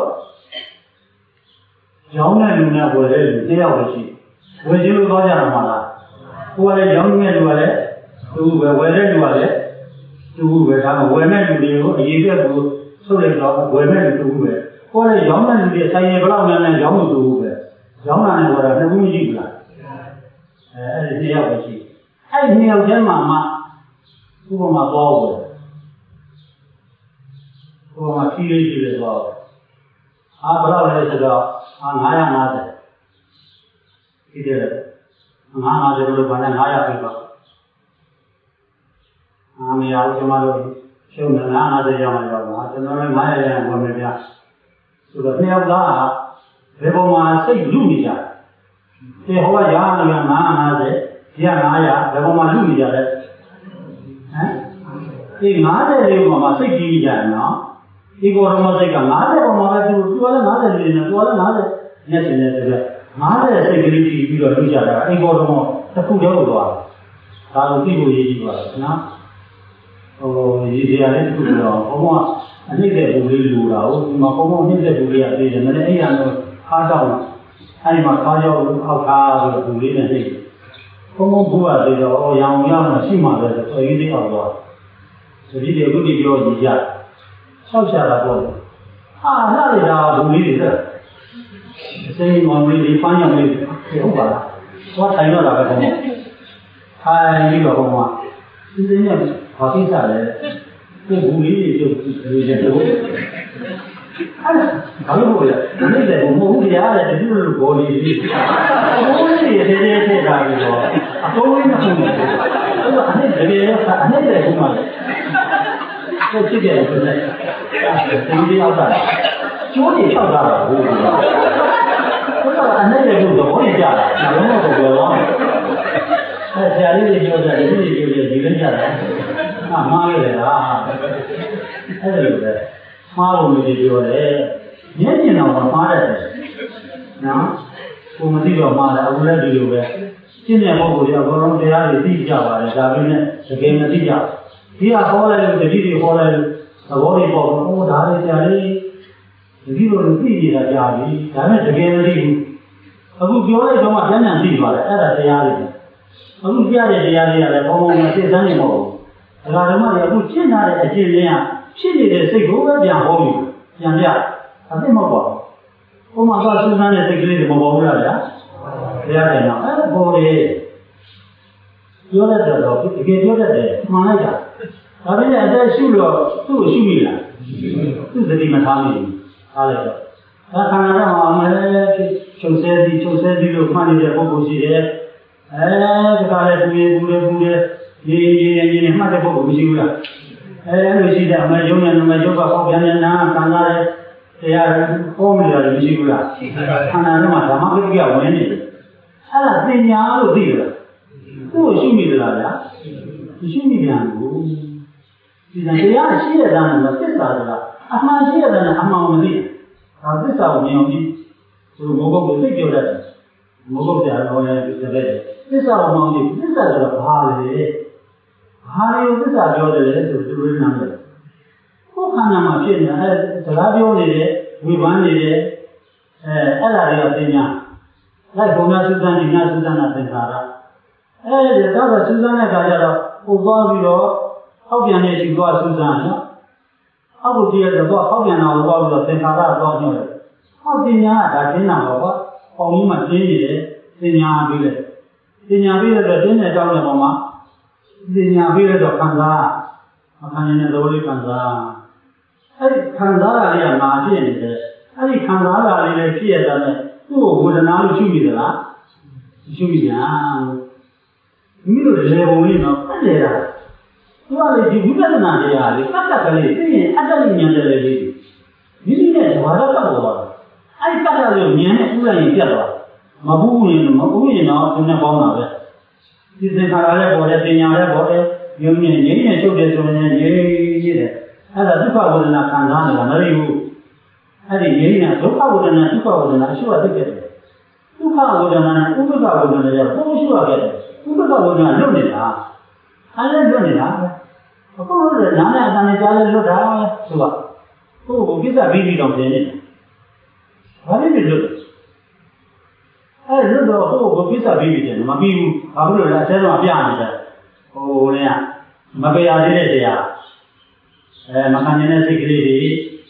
ရောင်းတဲ့လူနဲ့ဝယ်တဲ့လူတယောက်ပဲရှိဝယ်ခြင်းလို့သွားကြတာမလားကိုယ်ကလည်းရောင်းနေတဲ့လူကလည်းသူပဲဝယ်တဲ့လူကလည်းသူပဲဒါမှဝယ်မဲ့လူတွေကိုအရေးပြတ်ကိုဆုတ်လိုက်တော့ဝယ်မဲ့လူသူပဲကိုယ်လည်းရောင်းတဲ့လူတွေဆိုင်ရင်ဘယ်လောက်များလဲရောင်းလို့သူပဲရောင်းတာနဲ့ဝယ်တာနှစ်ခုမရှိဘူးလားအဲအဲ့ဒီနှစ်ယောက်ပဲရှိအဲ့ဒီနှစ်ယောက်ထဲမှာမှဥပမာသွားဝယ်ဥပမာဖြီးလေးရှိတယ်သွားဝယ်အားဘယ်လောက်လဲဆိုတော့အားငါးရာငါးဆယ်ဒီတဲ့ငါးငါးဆယ်လို့ဘာလဲငါးရာပြပါအာမရဘူးကျွန်တော်တို့ရှုံးတယ်ငါးငါးဆယ်ရောက်မှရောက်ပါကျွန်တော်လည်းငါးရာရဝင်မယ်ဗျာဆိုတော့နှစ်ယောက်သားဘယ်ပုံမှာစိတ်လူနေကြတယ်ဟိုကရာနေငါးငါးဆယ်ဒီကငါးရာဘယ်ပုံမှာလူနေကြလဲဟမ်ဒီငါးဆယ်လေးပုံမှာစိတ်ကြီးကြတယ်နော်ဒီကောရမစိတ်ကငါးဆယ်ပုံမှာပဲသူသူကလည်းငါးဆယ်လေးနဲ့သူကလည်းငါးဆယ်နဲ့ဆင်းနေတယ်ဆိုတော့ငါးဆယ်စိတ်ကလေးကြီးပြီးတော့လူကြတာအိမ်ကောရမတစ်ခုတည်းလို့သွားဒါကိုသိဖို့ရည်ကြီးပါနော်ဟိုရည်စရာလေးတစ်ခုတော့ဘုံကအနည်းတဲ့ဘူလေးလူတာဟုတ်ဒီမှာဘုံကအနည်းတဲ့ဘူလေးကပြေးတယ်မနေ့အဲ့ရတော့ခါတော့အဲ့ဒီမှာခါရောက်အောက်ခါဆိုဘူလေးနဲ့နှိပ်ဘုံဘုံကသေးတော့အော်ရောင်ရောင်နဲ့ရှိမှပဲဆိုအေးသေးအောင်သွားဒီဒီအခုဒီပြောကြည့်ကြဆောက်ချတာပေါ့ဟာလာရတာဘူလေးတွေအစိမ်းမောင်လေးဒီပန်းရောင်လေးဟုတ်ပါလားသွားထိုင်တော့တာပဲဘုံထိုင်ပြီးတော့ဘုံကဒီစင်းနဲ့ဘာကိစ္စလဲဒီဘူလေးတွေကျုပ်လူကျတော့အဲ့ဘာလို့လဲဒီနေ့လည်းမဟုတ်ဘူးရားတဲ့ဒီလိုလိုဘောလေးလေးဘိုးလေးတွေတဲတဲထည့်ထားပြီးတော့အတိုးလေးမဟုတ်ဘူးအဲ့တော့အနှစ်တကယ်ရောအနှစ်တဲ့ဘုံမှာကိုကြည့်ကြတယ်ဆိုတော့ဒီလိုရောက်တာကျိုးတွေဖြောက်တာတော့ဘူးဘုရားအနှစ်တဲ့ဘုံတော့ဘောလေးကြတာလုံးဝကိုပြောတော့အဲဆရာလေးတွေပြောကြတယ်ဒီလိုပြောကြဒီလိုကြတယ်အာမှားရတယ်လားအဲ့ဒါလိုပဲမှားလို့မျိုးပြောတယ်မျက်မြင်တော့မှားတယ်နော်ကိုမသိတော့မှားတယ်အခုလည်းဒီလိုပဲရှင်းတဲ့ပုဂ္ဂိုလ်တွေအကုန်လုံးတရားတွေသိကြပါတယ်ဒါပေမဲ့တကယ်မသိကြဒီကဟောလိုက်လို့တတိတွေဟောလိုက်လို့သဘောတွေပေါ့ဟိုဒါလေးဆရာလေးဒီလိုလိုသိနေတာကြားပြီဒါနဲ့တကယ်မသိဘူးအခုပြောလိုက်တော့မှပြန်ပြန်သိသွားတယ်အဲ့ဒါတရားတွေအခုပြတဲ့တရားတွေကလည်းဘုံဘုံနဲ့သိစမ်းနေမဟုတ်ဘူးဒါကဓမ္မတွေအခုရှင်းထားတဲ့အကျင့်လေးကဖြစ်နေတဲ့စိတ်ကိုပဲပြန်ဟောပြီးပြန်ပြအသိမဟုတ်ပါဘူးဘုံမှာကစူးစမ်းတဲ့စိတ်ကလေးတွေမပေါ်ဘူးလားဗျာတရားတယ်နော်အဲ့ဘော်လေးပြောရတဲ့တော့တကယ်ပြောတတ်တယ်မှန်လိုက်တာဒါပေမဲ့အသက်ရှုလို့သူ့ကိုရှုမိလားသူ့သတိမထားမိဘူးအားလိုက်တော့ဒါခန္ဓာတော့အမဲချုပ်ဆဲသည်ချုပ်ဆဲသည်လို့မှတ်နေတဲ့ပုဂ္ဂိုလ်ရှိတယ်အဲဒါကလည်းသူရေဘူးလေဘူးလေရေရေရေရေမှတ်တဲ့ပုဂ္ဂိုလ်မရှိဘူးလားအဲလိုရှိတဲ့အမဲယုံနဲ့နမယုတ်ကပေါက်ပြန်နေနာခန္ဓာရဲ့တရားဟောမိတယ်မရှိဘူးလားခန္ဓာထဲမှာဓမ္မပဋိယဝင်နေတယ်အဲ့ဒါပညာလို့သိတယ်သူ့ကိုရှုမိသလားဗျာမရှိမိပြန်ဘူးဒီတရားရှိရတဲ့နဲ့သစ္စာဆိုတာအမှန်ရှိရတဲ့အမှန်မသိဒါသစ္စာကိုမြင်အောင်ကြည့်သူဘုဘကိုသိကြတယ်ဘုဘပြတော်ရဲ့ဒီတဲ့သစ္စာကိုမှောင်ကြည့်သစ္စာဆိုတာဘာလဲဘာလို့သစ္စာပြောတယ်လဲဆိုသူတို့နားတယ်ကိုယ်ခန္ဓာမှာဖြစ်နေအဲစကားပြောနေတယ်ဝေဖန်နေတယ်အဲအဲ့ဒါတွေကသိညာလိုက်ဘုံနာသုသန်ဒီနာသုသနာသင်္ခါရအဲဒီတော့သုသန်တဲ့ခါကျတော့ပုံသွားပြီးတော့ဟောက်ပြန်နေရှိသွားသုသန်နော်အောက်ကိုကြည့်ရတော့ဟောက်ပြန်တာကိုသွားပြီးတော့သင်္ခါရသွားညွှန်တယ်ဟောက်တင်ညာကဒါတင်းတာပေါ့ကွာပေါင်းကြီးမှတင်းနေတယ်တင်ညာပြီးတယ်တင်ညာပြီးတော့တင်းတဲ့အကြောင်းနဲ့ပေါ်မှာတင်ညာပြီးတော့ခံစားမခံနေတဲ့သဘောလေးခံစားအဲဒီခံစားတာလေးကငါဖြစ်နေတယ်အဲဒီခံစားတာလေးလည်းဖြစ်ရတဲ့သူ့ကိုဝေဒနာလို့ရှုမိသလားရှုမိကြမိတို့လေပုံလေးတော့ဖတ်နေတာသူကလေဒီဝိပဿနာတရားလေးကတ်ကတ်ကလေးသိရင်အတ္တဉာဏ်တယ်လေမိမိနဲ့ဘာသာတော့တော့အဲ့ကတ်ကလေးကိုဉာဏ်နဲ့ဥလိုက်ရင်ပြတ်သွားမဘူးရင်မဘူးရင်တော့သူနဲ့ပေါင်းတာပဲဒီသင်္ခါရလည်းပေါ်တယ်ပညာလည်းပေါ်တယ်ယုံမြင်ငြိမ်းနေချုပ်တယ်ဆိုရင်ငြိမ်းနေတယ်အဲ့ဒါဒုက္ခဝေဒနာခံစားနေတာမရဘူးအဲ့ဒီငြိမ်းနေဒုက္ခဝေဒနာဒုက္ခဝေဒနာအရှုအသိတယ်ဒုက္ခဝေဒနာနဲ့ဥပ္ပခဝေဒနာရောဘုံရှုရခဲ့တယ်ဥပ္ပခဝေဒနာလွတ်နေတာအဲ့ဒါလွတ်နေတာအခုလို့နားနဲ့အတန်နဲ့ကြားလဲလွတ်တာဆိုတာကိုယ်ကိုကိစ္စပြီးပြီးတော့ပြင်းနေတယ်ဘာလို့လဲလွတ်အဲ့လွတ်တော့ကိုယ်ကိုကိစ္စပြီးပြီးတယ်မပြီးဘူးဘာလို့လဲအသေးတော့ပြနေတယ်ဟိုလေမပေရသေးတဲ့တရားအဲမခံနေတဲ့စိတ်ကလေးတွေ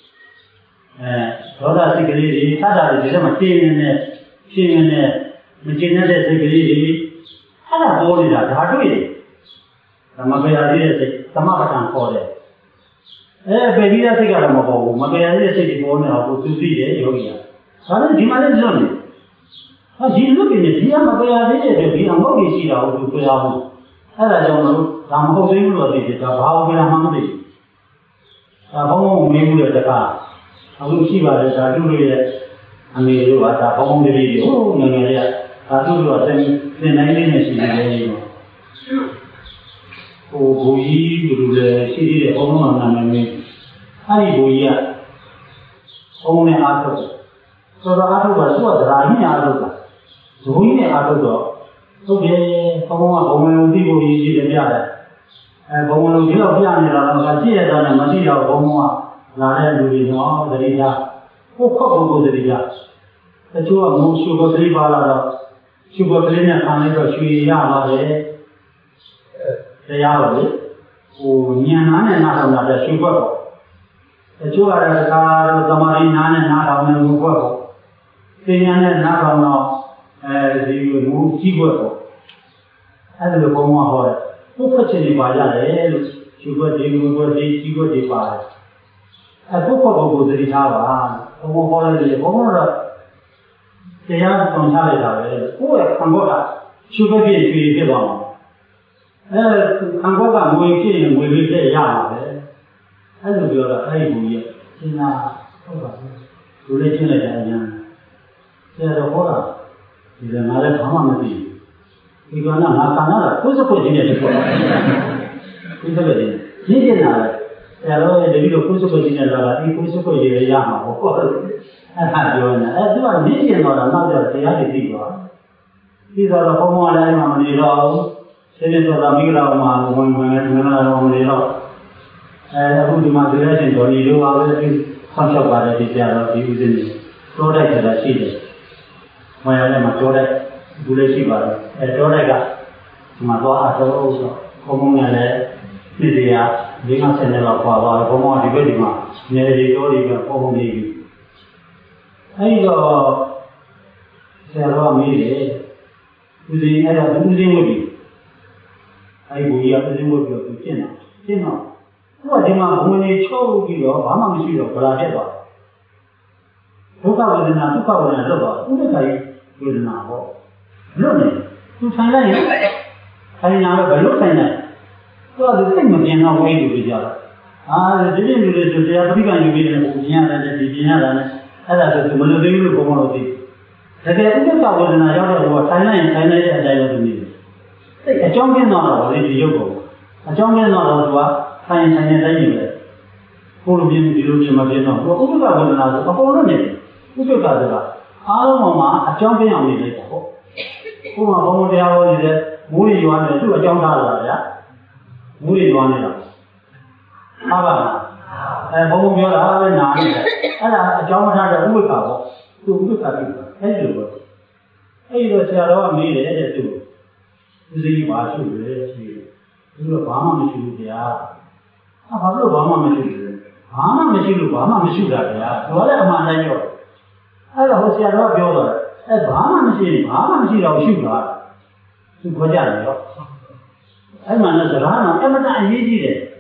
အဲဒေါသစိတ်ကလေးတွေသတ္တတွေဒီထဲမှာရှင်းနေတဲ့ရှင်းနေတဲ့မရှင်းတဲ့စိတ်ကလေးတွေအဲ့ဒါပေါ်နေတာဒါတွေ့တယ်မပေရသေးတဲ့စိတ်သမပဋ္ဌာန်ခေါ်တယ်အဲပေပြီးတဲ့စိတ်ကတော့မပေါ်ဘူးမပေရသေးတဲ့စိတ်တွေပေါ်နေတာကိုသူသိတယ်ယောဂီကဒါနဲ့ဒီမှာလည်းလွတ်နေဟာဒီလွတ်နေဒီကမပေရသေးတဲ့ဒီအမောက်ကြီးရှိတာကိုသူပြောရဘူးအဲ့ဒါကြောင့်မလို့ဒါမဟုတ်သေးဘူးလို့သိတယ်ဒါဘာလို့ပြောမှမသိဘူးဒါဘုံဘုံမင်းမှုတဲ့တကားအခုရှိပါတယ်ဒါသူ့ရဲ့အမေတို့ကဒါဘုံဘုံလေးတွေဟိုငငယ်လေးကဒါသူ့တို့ကသင်သင်နိုင်လေးနဲ့ရှိနေတယ်ပေါ့ဟိုဘူကြီးဘယ်လိုလဲရှိသေးတယ်ဘုံဘုံနာမည်မင်းအဲ့ဒီဘူကြီးကဘုံနဲ့အားထုတ်ဆိုတော့အားထုတ်ကသူ့ကဒရာကြီးအားထုတ်တာဇိုးကြီးနဲ့အားထုတ်တော့ဟုတ်တယ်ဘုံဘုံကဘုံဝင်လို့ဒီဘူကြီးရှိတယ်ပြတယ်အဲဘုံဝင်လို့ဒီတော့ပြနေတာတော့ကြည့်ရတာနဲ့မရှိတော့ဘုံဘုံကလာတဲ့လူတွေတော့သတိထားကိုယ်ခောက်ကိုယ်သတိထားတချို့ကမုံရှုပ်ကလေးပါလာတော့ရှုပ်ကလေးနဲ့ခံလိုက်တော့ရွှေရပါတယ်တရားတော်လေဟိုဉာဏ်နာနဲ့နားထောင်တာတဲ့ရွှေဘက်ပေါ့တချို့ကတော့တခါတော့သမာဓိနာနဲ့နားထောင်နေမှုဘက်ပေါ့သင်ညာနဲ့နားထောင်တော့အဲဒီမူကြီးဘက်ပေါ့အဲ့ဒါလိုဘုံမှာဟောတယ်ကိုယ်ဖတ်ချင်နေပါကြတယ်လို့ရွှေဘက်ဒီမူဘက်ဒီကြီးဘက်ဒီပါတယ်အခုခေါ်ဖို့သတိထားပါဘုံဘခေါ်ရတယ်ဘုံကတော့တရားဆောင်ချလိုက်တာပဲကိုယ့်ရဲ့ခံဘောကရှုပ်ပြည့်ပြည့်ဖြစ်သွားမှာအဲခံဘောကငွေဖြစ်ရင်ငွေလေးဖြစ်ရမှာပဲအဲ့လိုပြောတော့အဲ့ဒီဘူးရဲ့ရှင်းတာဟုတ်ပါဘူးလူလေးရှင်းလိုက်တဲ့အရင်ဆရာတော်ဟောတာဒီကငါလည်းဘာမှမသိဘူးဒီကနေ့ငါကာနာတာကိုယ်စပွင့်နေတဲ့ပြောတာဒီစပွင့်နေရှင်းနေတာအဲ့တော့တတိယကိုယ်စပွင့်နေတဲ့လာဒီကိုယ်စပွင့်ရရမှာပေါ့အဲ့ဒါပြောနေအဲ့သူကနေရှင်းတော့တော့နောက်ကျတရားတွေသိသွားပြီးတော့ဘုံဘဝလည်းမှမနေတော့ဘူးရှင်းနေတော့မိဂရာမှာဝင်ဝင်နေမလာတော့မနေတော့အဲအခုဒီမှာဒီလက်ရှင်တော်ကြီးတို့ပါပဲဒီဆောက်ရှောက်ပါတယ်ဒီကြတော့ဒီဥစဉ်ကြီးတိုးတိုက်ဆိုတာရှိတယ်။မရလည်းမတိုးတိုက်ဘူးလည်းရှိပါတယ်။အဲတိုးတိုက်က mà có à chỗ không nghe lẽ như thế à đi ngang xe này là qua vào không có đi về đi mà nhớ đi chỗ đi mà không đi ấy rồi xe đó mi đấy cái gì ấy là cái gì mới đi ấy bùi à cái gì mới được cái chuyện nào chuyện nào tôi thì mà không nghe chỗ gì đó bà mà mình suy được là thế đó tôi cao cái nào tôi cao cái nào đó tôi thấy cái nào đó lúc này tôi thấy là như vậy thấy nào là lúc thấy này tôi là cái mình nhìn nào cái gì vậy à cái gì mình để cho tôi biết cái gì mình cũng nhìn ra cái gì nhìn ra này hay là cái mình lấy cái của mình đi thế cái tôi cao cái nào đó là thấy này thấy này là đây là cái gì thế trong cái nào đó là gì vậy trong cái nào đó là thấy thấy này đây như vậy cô lúc nhìn đi lúc nhìn mà nhìn nào tôi cũng cao cái nào đó có nó này tôi cao cái đó à lúc mà trong cái nào này đấy cô mà không có đeo gì đấy mũi gì vậy này tôi ở trong đó là vậy mũi gì vậy này à bà không có nhớ là bên nào này ấy là trong đó là mũi cao tôi mũi cao thì ấy rồi ấy rồi xe đó mi đấy để tôi gì mà chịu đấy gì tôi là bà mà mình chịu đấy à à bà là bà mà mình chịu đấy bà mà mình chịu bà mà mình chịu đấy à tôi là mà này rồi ấy là hồi xe đóပြောrồi ấy bà mà mình chịu bà mà mình chịu đâu chịu đấy tôi có trả lời đó ấy mà nó ra nó em nó ăn gì gì đấy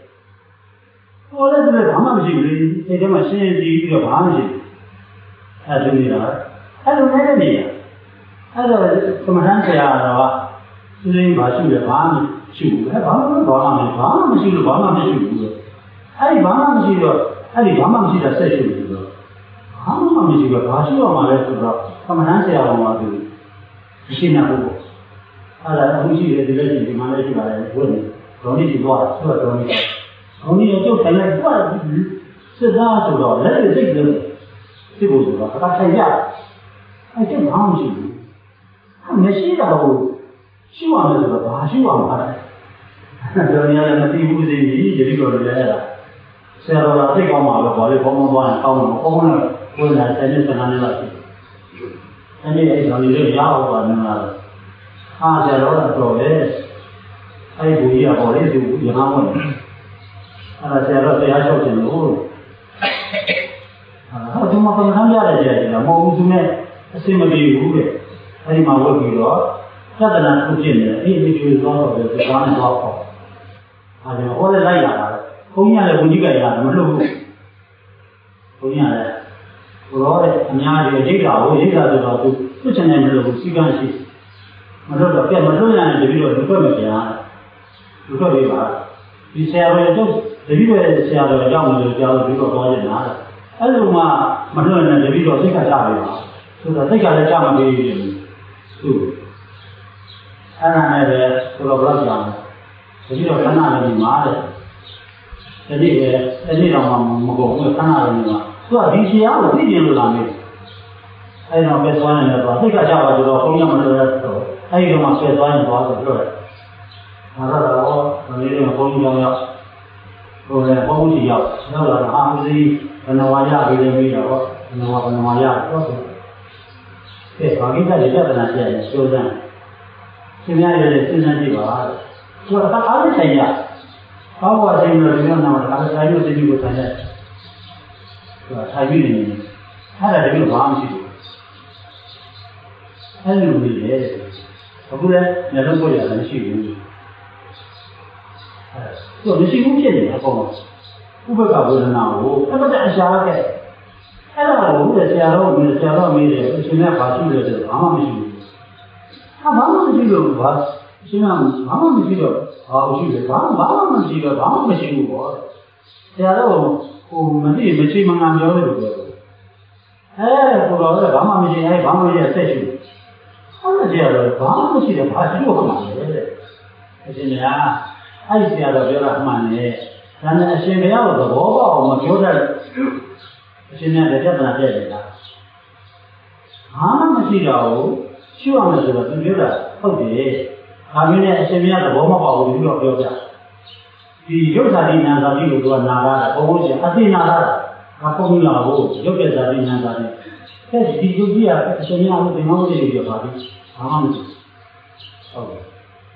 tôi là tôi bà mà mình chịu đấy thế mà xin gì cái bà mà chịu ấy tôi nghĩ là ấy lúc này cái gì ấy rồi tôi mà đang xe rồi tôi bà chịu đấy bà mà chịu ấy bà mà bà mà mình bà mà mình chịu bà mà mình chịu ấy bà mà mình chịu ấy bà mà mình chịu là sẽ chịu được bà mà mình chịu bà chịu mà lại tôi đó tôi mà đang xe rồi mà tôi xin nào cũng à là ông chị thì cái gì mà lại chịu lại quên rồi đi chịu rồi tôi rồi đi ông đi chỗ thành này quá sự ra chỗ đó lấy cái gì được cái bộ đó các thay ra ai chứ mà không chịu không nghe gì đâu希望的这个把希望把来，这你要那地步的你这里个来了，现在说最高马的保的帮忙帮帮忙帮忙了，我来在那身上的了，那你也像你这个家伙吧那个，啊，现在说做的，还有不一样保的就银行问，啊，现在说这样小心路，啊，我他妈跟他们家的这些，我屋里面什么都有的，还有嘛我给了。这个呢，出现的，一直就是说的是管理多好，啊，就后来来讲了，后面的我几个人怎么路，后面的，我说的，人家这个这个我这个这个都不现在没路，习惯性，我说的，别么路呢，这个就不么讲，就说对吧？你下回就这个下回要么就叫这个多人拿的，还是嘛，么路呢，这个这个下回嘛，就是这个来讲嘛，可以，就。အဲ့ဒါနဲ့ပဲဆိုတော့ဘယ်လောက်ကြာလဲဒီလိုခဏလေးမှာတဲ့ဒီနေ့ပဲအဲ့ဒီတော့မှမကုန်ဘူးခဏလေးမှာသူကဒီရှည်အောင်သိတယ်လို့လာနေအဲ့တော့ပဲသွားနေတယ်တော့သိကကြပါဆိုတော့ဘုန်းကြီးမလို့ရတော့အဲ့ဒီတော့မှဆွဲသွားရင်သွားဆိုလို့ရတယ်ဒါတော့ဒီနေ့ကဘုန်းကြီးရောက်ဟိုလေဘုန်းကြီးရောက်ရောက်လာတော့အာမစီဘယ်နှဝါရပြီးနေပြီးတော့ဘယ်နှဝါဘယ်နှဝါရတော့ဆိုကဲဘာကိစ္စတွေပြဿနာရှိရင်စိုးစမ်းရှင်များရဲ့စဉ်းစားကြည့်ပါသူကအားအားဆိုင်ရဘာဝဆိုင်လို့ဒီလိုနာမည်အားဆိုင်လို့ဒီလိုဆိုင်တယ်သူကဆိုင်ပြီးနေတယ်အဲ့ဒါတကယ်ဘာမှမရှိဘူးအဲ့လိုမျိုးလေအခုလည်းညလုံးပေါ်ရတယ်မရှိဘူးအဲ့သူမရှိဘူးဖြစ်နေတယ်အကုန်လုံးဥပ္ပကဝေဒနာကိုအမှန်တရားရှားခဲ့အဲ့ဒါကိုဘုရားဆရာတော်ကဆရာတော်မေးတယ်အရှင်ကဘာရှိလဲဆိုတော့ဘာမှမရှိဘူး啊，妈妈没去过，我现在妈妈没去过，啊，我去过，妈妈没去过，妈妈没去过。现在我我们这没去嘛，俺表弟去。哎，不老是妈妈没去，哎，妈妈也再去。他们这样的，妈妈没去的，怕去我干嘛的？现在啊，哎，现在表达蛮的，咱那现在要是我把我们表达，现在在这边这里了，妈妈没去了。希望的时候，你觉得后悔，他们呢，身边的我们保护就要标价，你有啥的呢？他就说拿来的，我讲他谁拿来的，他不明了我，有别啥的呢？啥的，但是你就这样，身边我对我这个就好的，他们，哦，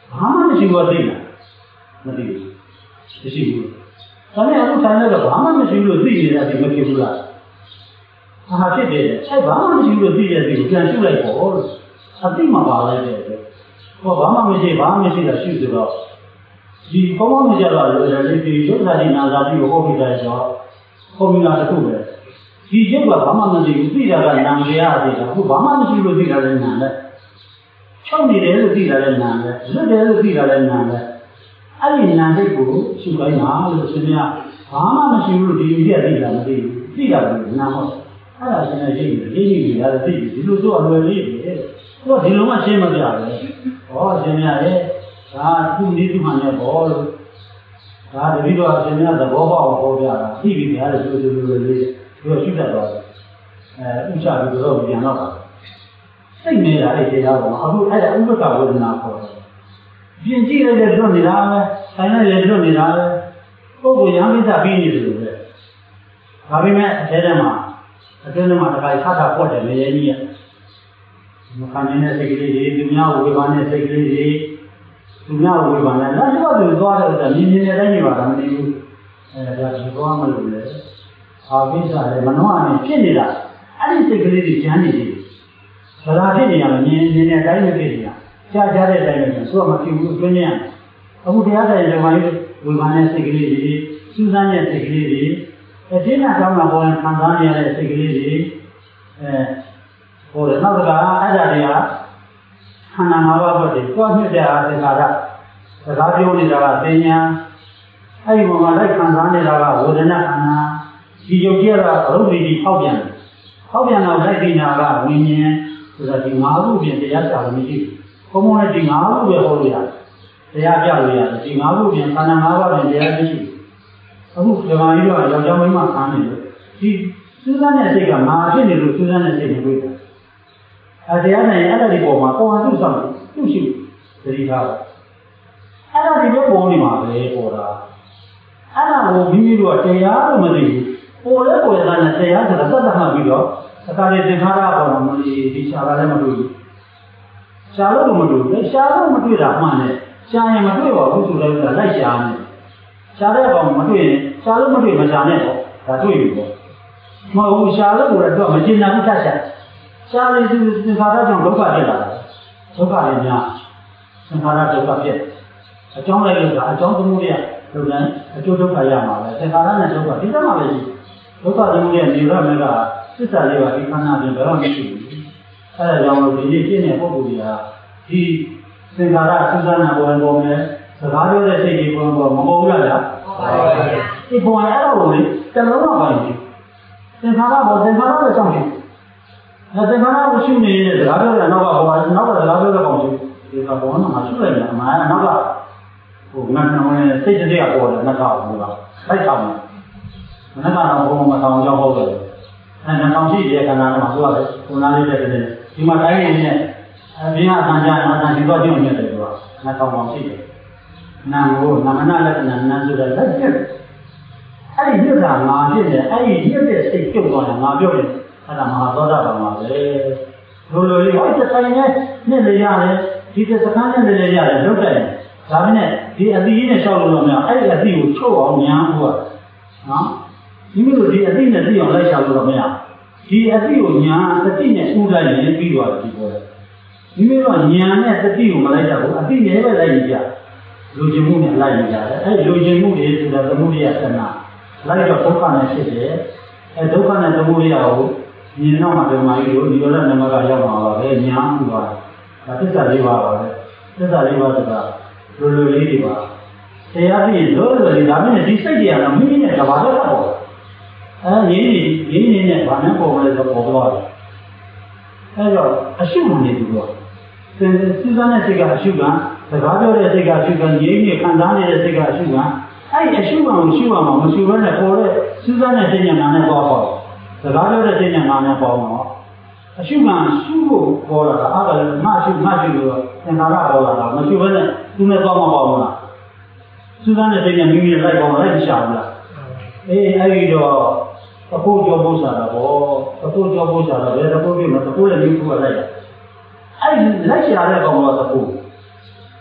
ဘာမှမရှိဘူးသိလားမသိဘူးမရှိဘူးဒါနဲ့အခုတိုင်းလည်းဘာမှမရှိဘူးလို့သိနေတာဒီမဖြစ်ဘူးလားဟာဖြစ်တယ်အဲ့ဘာမှမရှိဘူးလို့သိတဲ့ဒီကိုပြန်ရှုလိုက်ပေါ့အသိမှပါလိုက်တယ်ဟောဘာမှမရှိဘာမှမရှိတာရှုဆိုတော့ဒီကောင်းကောင်းမကြတော့လေဒီရုပ်ဓာတ်ဒီနာဇာတိကိုဟောပြတယ်ဆိုတော့ဟောပြတာတခုပဲဒီရုပ်ကဘာမှမသိဘူးသိတာကနာမရရသေးတာအခုဘာမှမရှိလို့သိတာလည်းနာနဲ့ချုပ်နေတယ်လို့သိတာလည်းနာနဲ့လွတ်တယ်လို့သိတာလည်းနာနဲ့အဲ့ဒီနာစိတ်ကိုရှုလိုက်ပါလို့ရှင်များဘာမှမရှိဘူးလို့ဒီလိုပြသိတာမသိဘူးသိတာကနာဟုတ်အဲ့ဒါရှင်ရဲ့ရိပ်ရိပ်ရိပ်ရတယ်သိပြီဒီလိုဆိုအလွယ်လေးပဲသူကဒီလိုမှရှင်းမပြဘူးဟောရှင်များရဲ့ဒါသူ့နည်းသူ့မှလည်းဘောလို့ဒါတတိတော့ရှင်များသဘောပေါက်ဟောပြတာသိပြီဗျာလို့ဆိုလိုလိုလေးသူကရှုတတ်သွားတယ်အဲဥစ္စာပြီးတော့ပြန်တော့တာစိတ်နေတာအဲ့ဒီတရားပေါ်အခုအဲ့ဒါဥပ္ပကဝေဒနာခေါ်တယ်ပြင်ကြည့်ရတဲ့လွတ်နေတာပဲဆိုင်ရတဲ့လွတ်နေတာပဲပုဂ္ဂိုလ်ရဟန်းပိဿပြီးနေတယ်လို့ပဲဒါပေမဲ့အဲထဲမှာအတွင်းထဲမှာတခါခြားတာပေါ့တယ်မရေကြီးရဲ့မခံနေတဲ့စိတ်ကလေးတွေသူများဝေဘာနဲ့စိတ်ကလေးတွေသူများဝေဘာနဲ့လည်းတော့သူသွားတယ်ဆိုတာမြင်မြင်နဲ့တိုင်းနေပါတာမသိဘူးအဲဒါဒီသွားမလို့လေအာပိဿလည်းမနှောအနေဖြစ်နေတာအဲ့ဒီစိတ်ကလေးတွေကျမ်းနေတယ်ဗလာဖြစ်နေရမယ်မြင်မြင်နဲ့တိုင်းမဖြစ်နေတာကြားကြားတဲ့တိုင်းပဲသူကမဖြစ်ဘူးအတွင်းထဲအခုတရားဆိုင်ဓမ္မကြီးဝေဘာနဲ့စိတ်ကလေးတွေစူးစမ်းတဲ့စိတ်ကလေးတွေအတင်းနဲ့ကောင်းတာပေါ်ရင်ခံစားနေရတဲ့စိတ်ကလေးတွေအဲဟိုနောက်တစ်ခါအဲ့ဒါတွေကခန္ဓာ၅ပါးဘက်တွေတွားမြစ်တဲ့အာသင်္ခါရစကားပြောနေတာကသင်ညာအဲ့ဒီမှာလိုက်ခံစားနေတာကဝေဒနာခန္ဓာဒီယုတ်ကြီးကတော့ရုပ်ရည်ကြီးဖောက်ပြန်တယ်ဖောက်ပြန်တော့လိုက်သိနာကဝိညာဉ်ဆိုတာဒီ၅ခုပြင်တရားစာလို့မရှိဘူးဘုံဘုံနဲ့ဒီ၅ခုပဲဟောလို့ရတယ်တရားပြလို့ရတယ်ဒီ၅ခုပြင်ခန္ဓာ၅ပါးပြင်တရားမရှိဘူးအခုဒီမှာကြီးတော့ယောက်ျားမိန်းမခံနေလို့ဒီစူးစမ်းတဲ့စိတ်ကမာဖြစ်နေလို့စူးစမ်းတဲ့စိတ်ကိုတွေ့တယ်အဲတရားနဲ့အဲ့ဒါဒီပေါ်မှာပေါ်အောင်သူ့ဆောင်သူ့ရှိသတိထားအဲ့ဒါဒီဘက်ပေါ်နေမှာပဲပေါ်တာအဲ့ဒါကိုမိမိတို့ကတရားလို့မသိဘူးပေါ်လဲပေါ်ရတာနဲ့တရားဆိုတာသတ်သတ်မှတ်ပြီးတော့အခါလေးသင်္ခါရပေါ်မှာမလို့ဒီရှားကလည်းမတွေ့ဘူးရှားလို့မတွေ့ဘူးရှားလို့မတွေ့တာမှန်တယ်ရှားရင်မတွေ့ပါဘူးဆိုတော့လိုက်ရှားနေရှားတဲ့ကောင်မတွေ့ရင်ရှားလို့မတွေ့မရှားနဲ့ပေါ့ဒါတွေ့ပြီပေါ့မဟုတ်ဘူးရှားလို့ကတော့မကျင်နာဘူးထက်ရှားရှားလေးသူသင်္ခါရကြောင့်ဒုက္ခဖြစ်လာတယ်ဒုက္ခလည်းများသင်္ခါရဒုက္ခဖြစ်အကြောင်းလိုက်လို့ကအကြောင်းသမုဒယဒုက္ခအကျိုးဒုက္ခရမှာပဲသင်္ခါရနဲ့ဒုက္ခဒီတမှာပဲရှိဒုက္ခသမုဒယနေရမယ်ကသစ္စာလေးပါဒီခန္ဓာပြင်ဘယ်တော့မရှိဘူးအဲဒါကြောင့်လို့ဒီနေ့ပြည့်တဲ့ပုဂ္ဂိုလ်တွေကဒီသင်္ခါရသုဇနာပေါ်ပေါ်မယ်စကားပြောတဲ့စိတ်ကြီးပေါ်ပေါ်မဟုတ်ဘူးလားဗျာဟုတ်ပါဘူးဒီပေါ်အဲ့တော့လေတလုံးတော့ပါပြီသင်္ခါရပေါ်သင်္ခါရပဲစောင့်ကြည့်အဲသင်္ခါရကိုရှုနေတဲ့စကားပြောတဲ့နောက်ကပေါ်နောက်ကစကားပြောတဲ့ကောင်ရှိဒီကပေါ်မှာရှုလိုက်တယ်အမှန်နောက်ကဟိုငါနှောင်းနေစိတ်တွေကပေါ်တယ်နှက်ကောင်ကလိုက်ဆောင်တယ်နှက်ကောင်ဘုံမှာဆောင်ကြောင်းဟုတ်တယ်အဲနှကောင်ရှိတဲ့ခန္ဓာမှာသူကပဲခုနလေးတဲ့တဲ့ဒီမှာတိုင်းနေနဲ့အပြင်အတန်ကြာအတန်ဒီတော့ကျုံနေတယ်သူကနှကောင်ပေါင်းရှိတယ်နာကိုနာမနာလက္ခဏာနာဆိုတဲ့လက်ဖြစ်အဲ့ဒီညစ်တာငါဖြစ်တယ်အဲ့ဒီညစ်တဲ့စိတ်ပြုတ်သွားတယ်ငါပြောတယ်အဲ့ဒါမဟာသောတာပန်ပါပဲလိုလိုလေးဟောတဲ့ဆိုင်နဲ့နှစ်လေရတယ်ဒီစကားနဲ့လေရတယ်လုတ်တယ်ဒါပေမဲ့ဒီအတိနဲ့ရှောက်လို့တော့မရအဲ့ဒီအတိကိုချုပ်အောင်ညာဖို့ကနော်ဒီလိုဒီအတိနဲ့သိအောင်လိုက်ရှာလို့တော့မရဒီအတိကိုညာအတိနဲ့ဥလိုက်ရင်ပြီးသွားတယ်ဒီပေါ်တယ်ဒီလိုတော့ညာနဲ့အတိကိုမလိုက်ကြဘူးအတိနဲ့ပဲလိုက်ကြလူကျင်မှုနဲ့လိုက်နေကြတယ်အဲလူကျင်မှုတွေဆိုတာသမုဒိယသနာလိုက်တော့ဒုက္ခနဲ့ဖြစ်တယ်အဲဒုက္ခနဲ့သမုဒိယကိုမြင်တော့မှဒီမှာကြီးတို့ဒီလိုလည်းနမကရောက်မှာပါပဲညာမှုပါဒါသစ္စာလေးပါပါပဲသစ္စာလေးပါဆိုတာလိုလိုလေးတွေပါတရားသိရင်လိုလိုလေးဒါမှမဟုတ်ဒီစိတ်တွေကတော့မိမိနဲ့တဘာတော့ပေါ့အဲရင်းရင်းရင်းနဲ့ဘာနဲ့ပေါ်လဲဆိုပေါ်သွားတယ်အဲတော့အရှုမှနေသူတော့စင်စစနဲ့စိတ်ကအရှုကစကားပြောတဲ့စိတ်ကအရှုကရင်းရင်းခံစားနေတဲ့စိတ်ကအရှုကအဲ့ဒီအရှုမှကိုရှုရမှာမရှုဘဲနဲ့ပေါ်တဲ့စစနဲ့စိတ်ညာနဲ့ပေါ်ပေါ့စကားပြောတဲ့စိတ်ညာနဲ့ပေါ်တော့အရှုမှရှုဖို့ပေါ်လာတာအဲ့ဒါမှရှုမှရှုလို့သင်္ခါရပေါ်လာတာမရှုဘဲနဲ့သူနဲ့တော့မပေါ်ဘူးလားစစနဲ့စိတ်ညာမိမိလိုက်ပေါ်လိုက်ရှာဘူးလားအေးအဲ့ဒီတော့သဖို့ကြောပု္ပ္ပာတာပေါ့သဖို့ကြောပု္ပ္ပာတာဘယ်သဖို့ပြမသဖို့လည်းမိဖို့လိုက်ရအဲ့ဒီလိုက်ရှာတဲ့ကောင်ကသဖို့အဲ့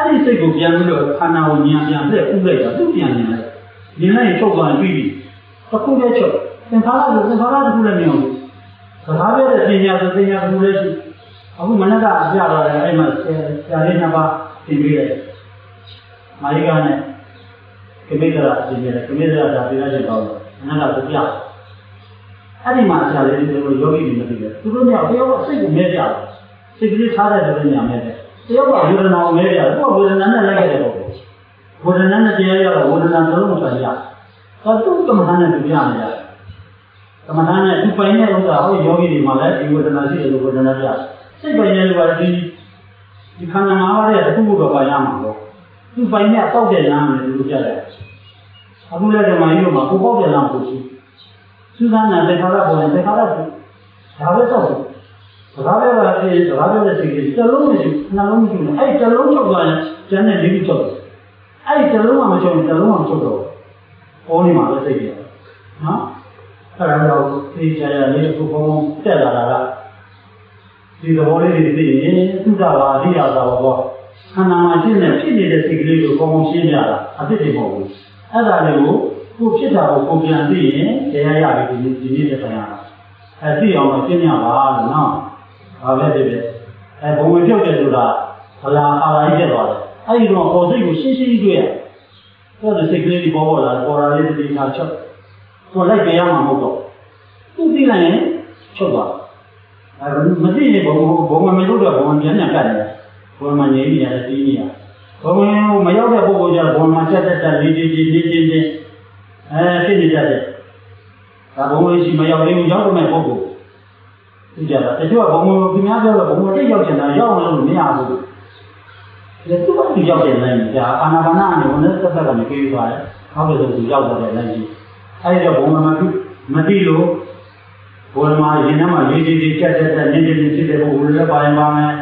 အဲ့ဒီစိတ်ကိုပြန်ပြီးတော့ခန္ဓာကိုဉာဏ်ပြန်လက်ဥလိုက်တာသူပြန်နေတယ်ဉာဏ်နဲ့ချုပ်သွားပြီးပြီတစ်ခုတည်းချုပ်သင်္ခါရဆိုသင်္ခါရတစ်ခုလည်းမအောင်ဘူးစကားပြောတဲ့ပညာဆိုပညာတစ်ခုလည်းရှိအခုမနက်ကပြသွားတယ်အဲ့မှာဆရာလေးနှစ်ပါးသင်ပေးတယ်မာရိကနဲ့ကမိဒရာသင်ပေးတယ်ကမိဒရာဒါပြရချက်ပေါ့မနက်ကသူပြအဲ့ဒီမှာဆရာလေးတို့ယောဂီတွေမသိတယ်သူတို့မျိုးတယောက်စိတ်ကိုမဲကြတယ်စိတ်ကလေးထားတဲ့ဆိုတဲ့ညာမဲတယ်တယောက်ကဝေဒနာကိုမဲကြတယ်သူကဝေဒနာနဲ့လိုက်ခဲ့တယ်ပေါ့ဝေဒနာနဲ့တရားရတော့ဝေဒနာသုံးလုံးဆက်ရတော့သူကမ္မထာနဲ့ပြရနေတယ်ကမ္မထာနဲ့သူပိုင်တဲ့ဥစ္စာဟောယောဂီတွေမှာလည်းဒီဝေဒနာရှိတယ်လို့ဝေဒနာပြစိတ်ပိုင်တဲ့လူကဒီဒီခန္ဓာငါးပါးရဲ့တစ်ခုခုတော့ပါရမှာပေါ့သူပိုင်တဲ့တောက်တဲ့လမ်းနဲ့သူကြတယ်အခုလည်းဒီမှာကြီးတော့မှာကိုပေါက်တဲ့လမ်းကိုရှိသူကနာတဲ့ခါရပေါ်တဲ့ခါရကိုဒါပဲတော့စကားပြောတာဖြစ်စကားပြောတဲ့စိတ်ကြီးတစ်လုံးမရှိနှလုံးမရှိဘူးအဲ့တစ်လုံးချုပ်သွားရင်ကျန်တဲ့လေးခုချုပ်အဲ့တစ်လုံးမှမချုပ်ရင်တစ်လုံးမှချုပ်တော့ပေါ်နေမှာပဲစိတ်ကြီးနော်အဲ့ဒါတော့သိကြရလေးခုဘုံတက်လာတာကဒီသဘောလေးတွေသိရင်သုဒ္ဓဝါအရိယာသာဘောခန္ဓာမှာရှင်းနေဖြစ်နေတဲ့စိတ်ကလေးကိုဘုံဘုံရှင်းပြတာအဖြစ်တွေမဟုတ်ဘူးအဲ့ဒါလေးကိုကိုဖြစ်တာကိုကိုပြန်သိရင်တရားရပြီဒီဒီနေ့ပြန်ရတာအဲသိအောင်တော့ရှင်းရပါလို့နော်ဘာပဲဖြစ်ဖြစ်အဲဘုံဝင်ပြုတ်တယ်ဆိုတာဘလာအာရာကြီးဖြစ်သွားတယ်အဲ့ဒီတော့ပေါ်စိတ်ကိုရှင်းရှင်းတွေ့ရတော့စိတ်ကလေးဒီပေါ်ပေါ်လာပေါ်လာလေးဒီထားချုပ်တော့လိုက်ကြရမှာမဟုတ်တော့သူသိလိုက်ရင်ချုပ်သွားအဲမသိရင်ဘုံဘုံမမလို့တော့ဘုံပြန်ပြန်ကတ်တယ်ဘုံမငြိမ်းနေရတယ်တီးနေရဘုံမရောက်တဲ့ပုဂ္ဂိုလ်ကျဘုံမှာချက်တက်တက်လေးလေးလေးလေးလေးလေးအဲဖြစ်နေကြတယ်ဒါဘုံလေးရှိမရောက်သေးဘူးရောက်တော့မဲ့ပုဂ္ဂိုလ်ဒီကြတာတချို့ကဘုံဘုံသူများပြောတော့ဘုံတိတ်ရောက်ချင်တာရောက်အောင်လို့မရဘူးဒီသူကဒီရောက်တဲ့နိုင်ကြာအာနာပါနာနဲ့ဘုံနဲ့ဆက်ဆက်ကမပြေးသွားတယ်ဟောက်လို့သူရောက်တော့တဲ့နိုင်ကြီးအဲဒီတော့ဘုံမှာမသိလို့ဘုံမှာရင်ထဲမှာရေးရေးချက်ချက်ချက်နည်းနည်းဖြစ်တဲ့ပုဂ္ဂိုလ်လည်းပါရင်ပါမယ်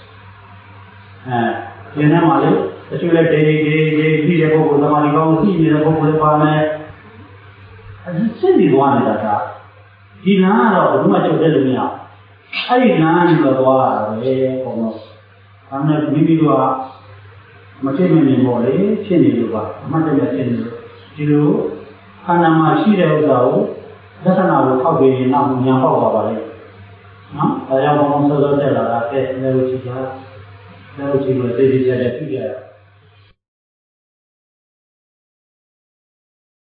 အဲရင်ထဲမှာလေတချို့လည်းဒေဒေဒေပြီးတဲ့ပုဂ္ဂိုလ်သမာဓိကောင်းရှိနေတဲ့ပုဂ္ဂိုလ်လည်းပါမယ်အဲဒီစိတ်တွေသွားနေတာကဒီနာကတော့ဘယ်သူမှချုပ်တဲ့လူမရအဲ့ဒီနာကတော့သွားတာပဲဘုံတော့ဒါနဲ့မိမိတို့ကမဖြစ်မနေပေါ့လေဖြစ်နေလို့ပါအမှတ်တရဖြစ်နေလို့ဒီလိုခန္ဓာမှာရှိတဲ့ဥစ္စာကိုလက္ခဏာကိုထောက်ပြီးရင်တော့ဉာဏ်ပေါက်သွားပါလေနော်ဒါကြောင့်ဘုံစောစောတက်လာတာတဲ့လည်းလို့ရှိကြတယ်လည်းလို့ရှိလို့သိသိကြတယ်ပြည့်ကြတယ်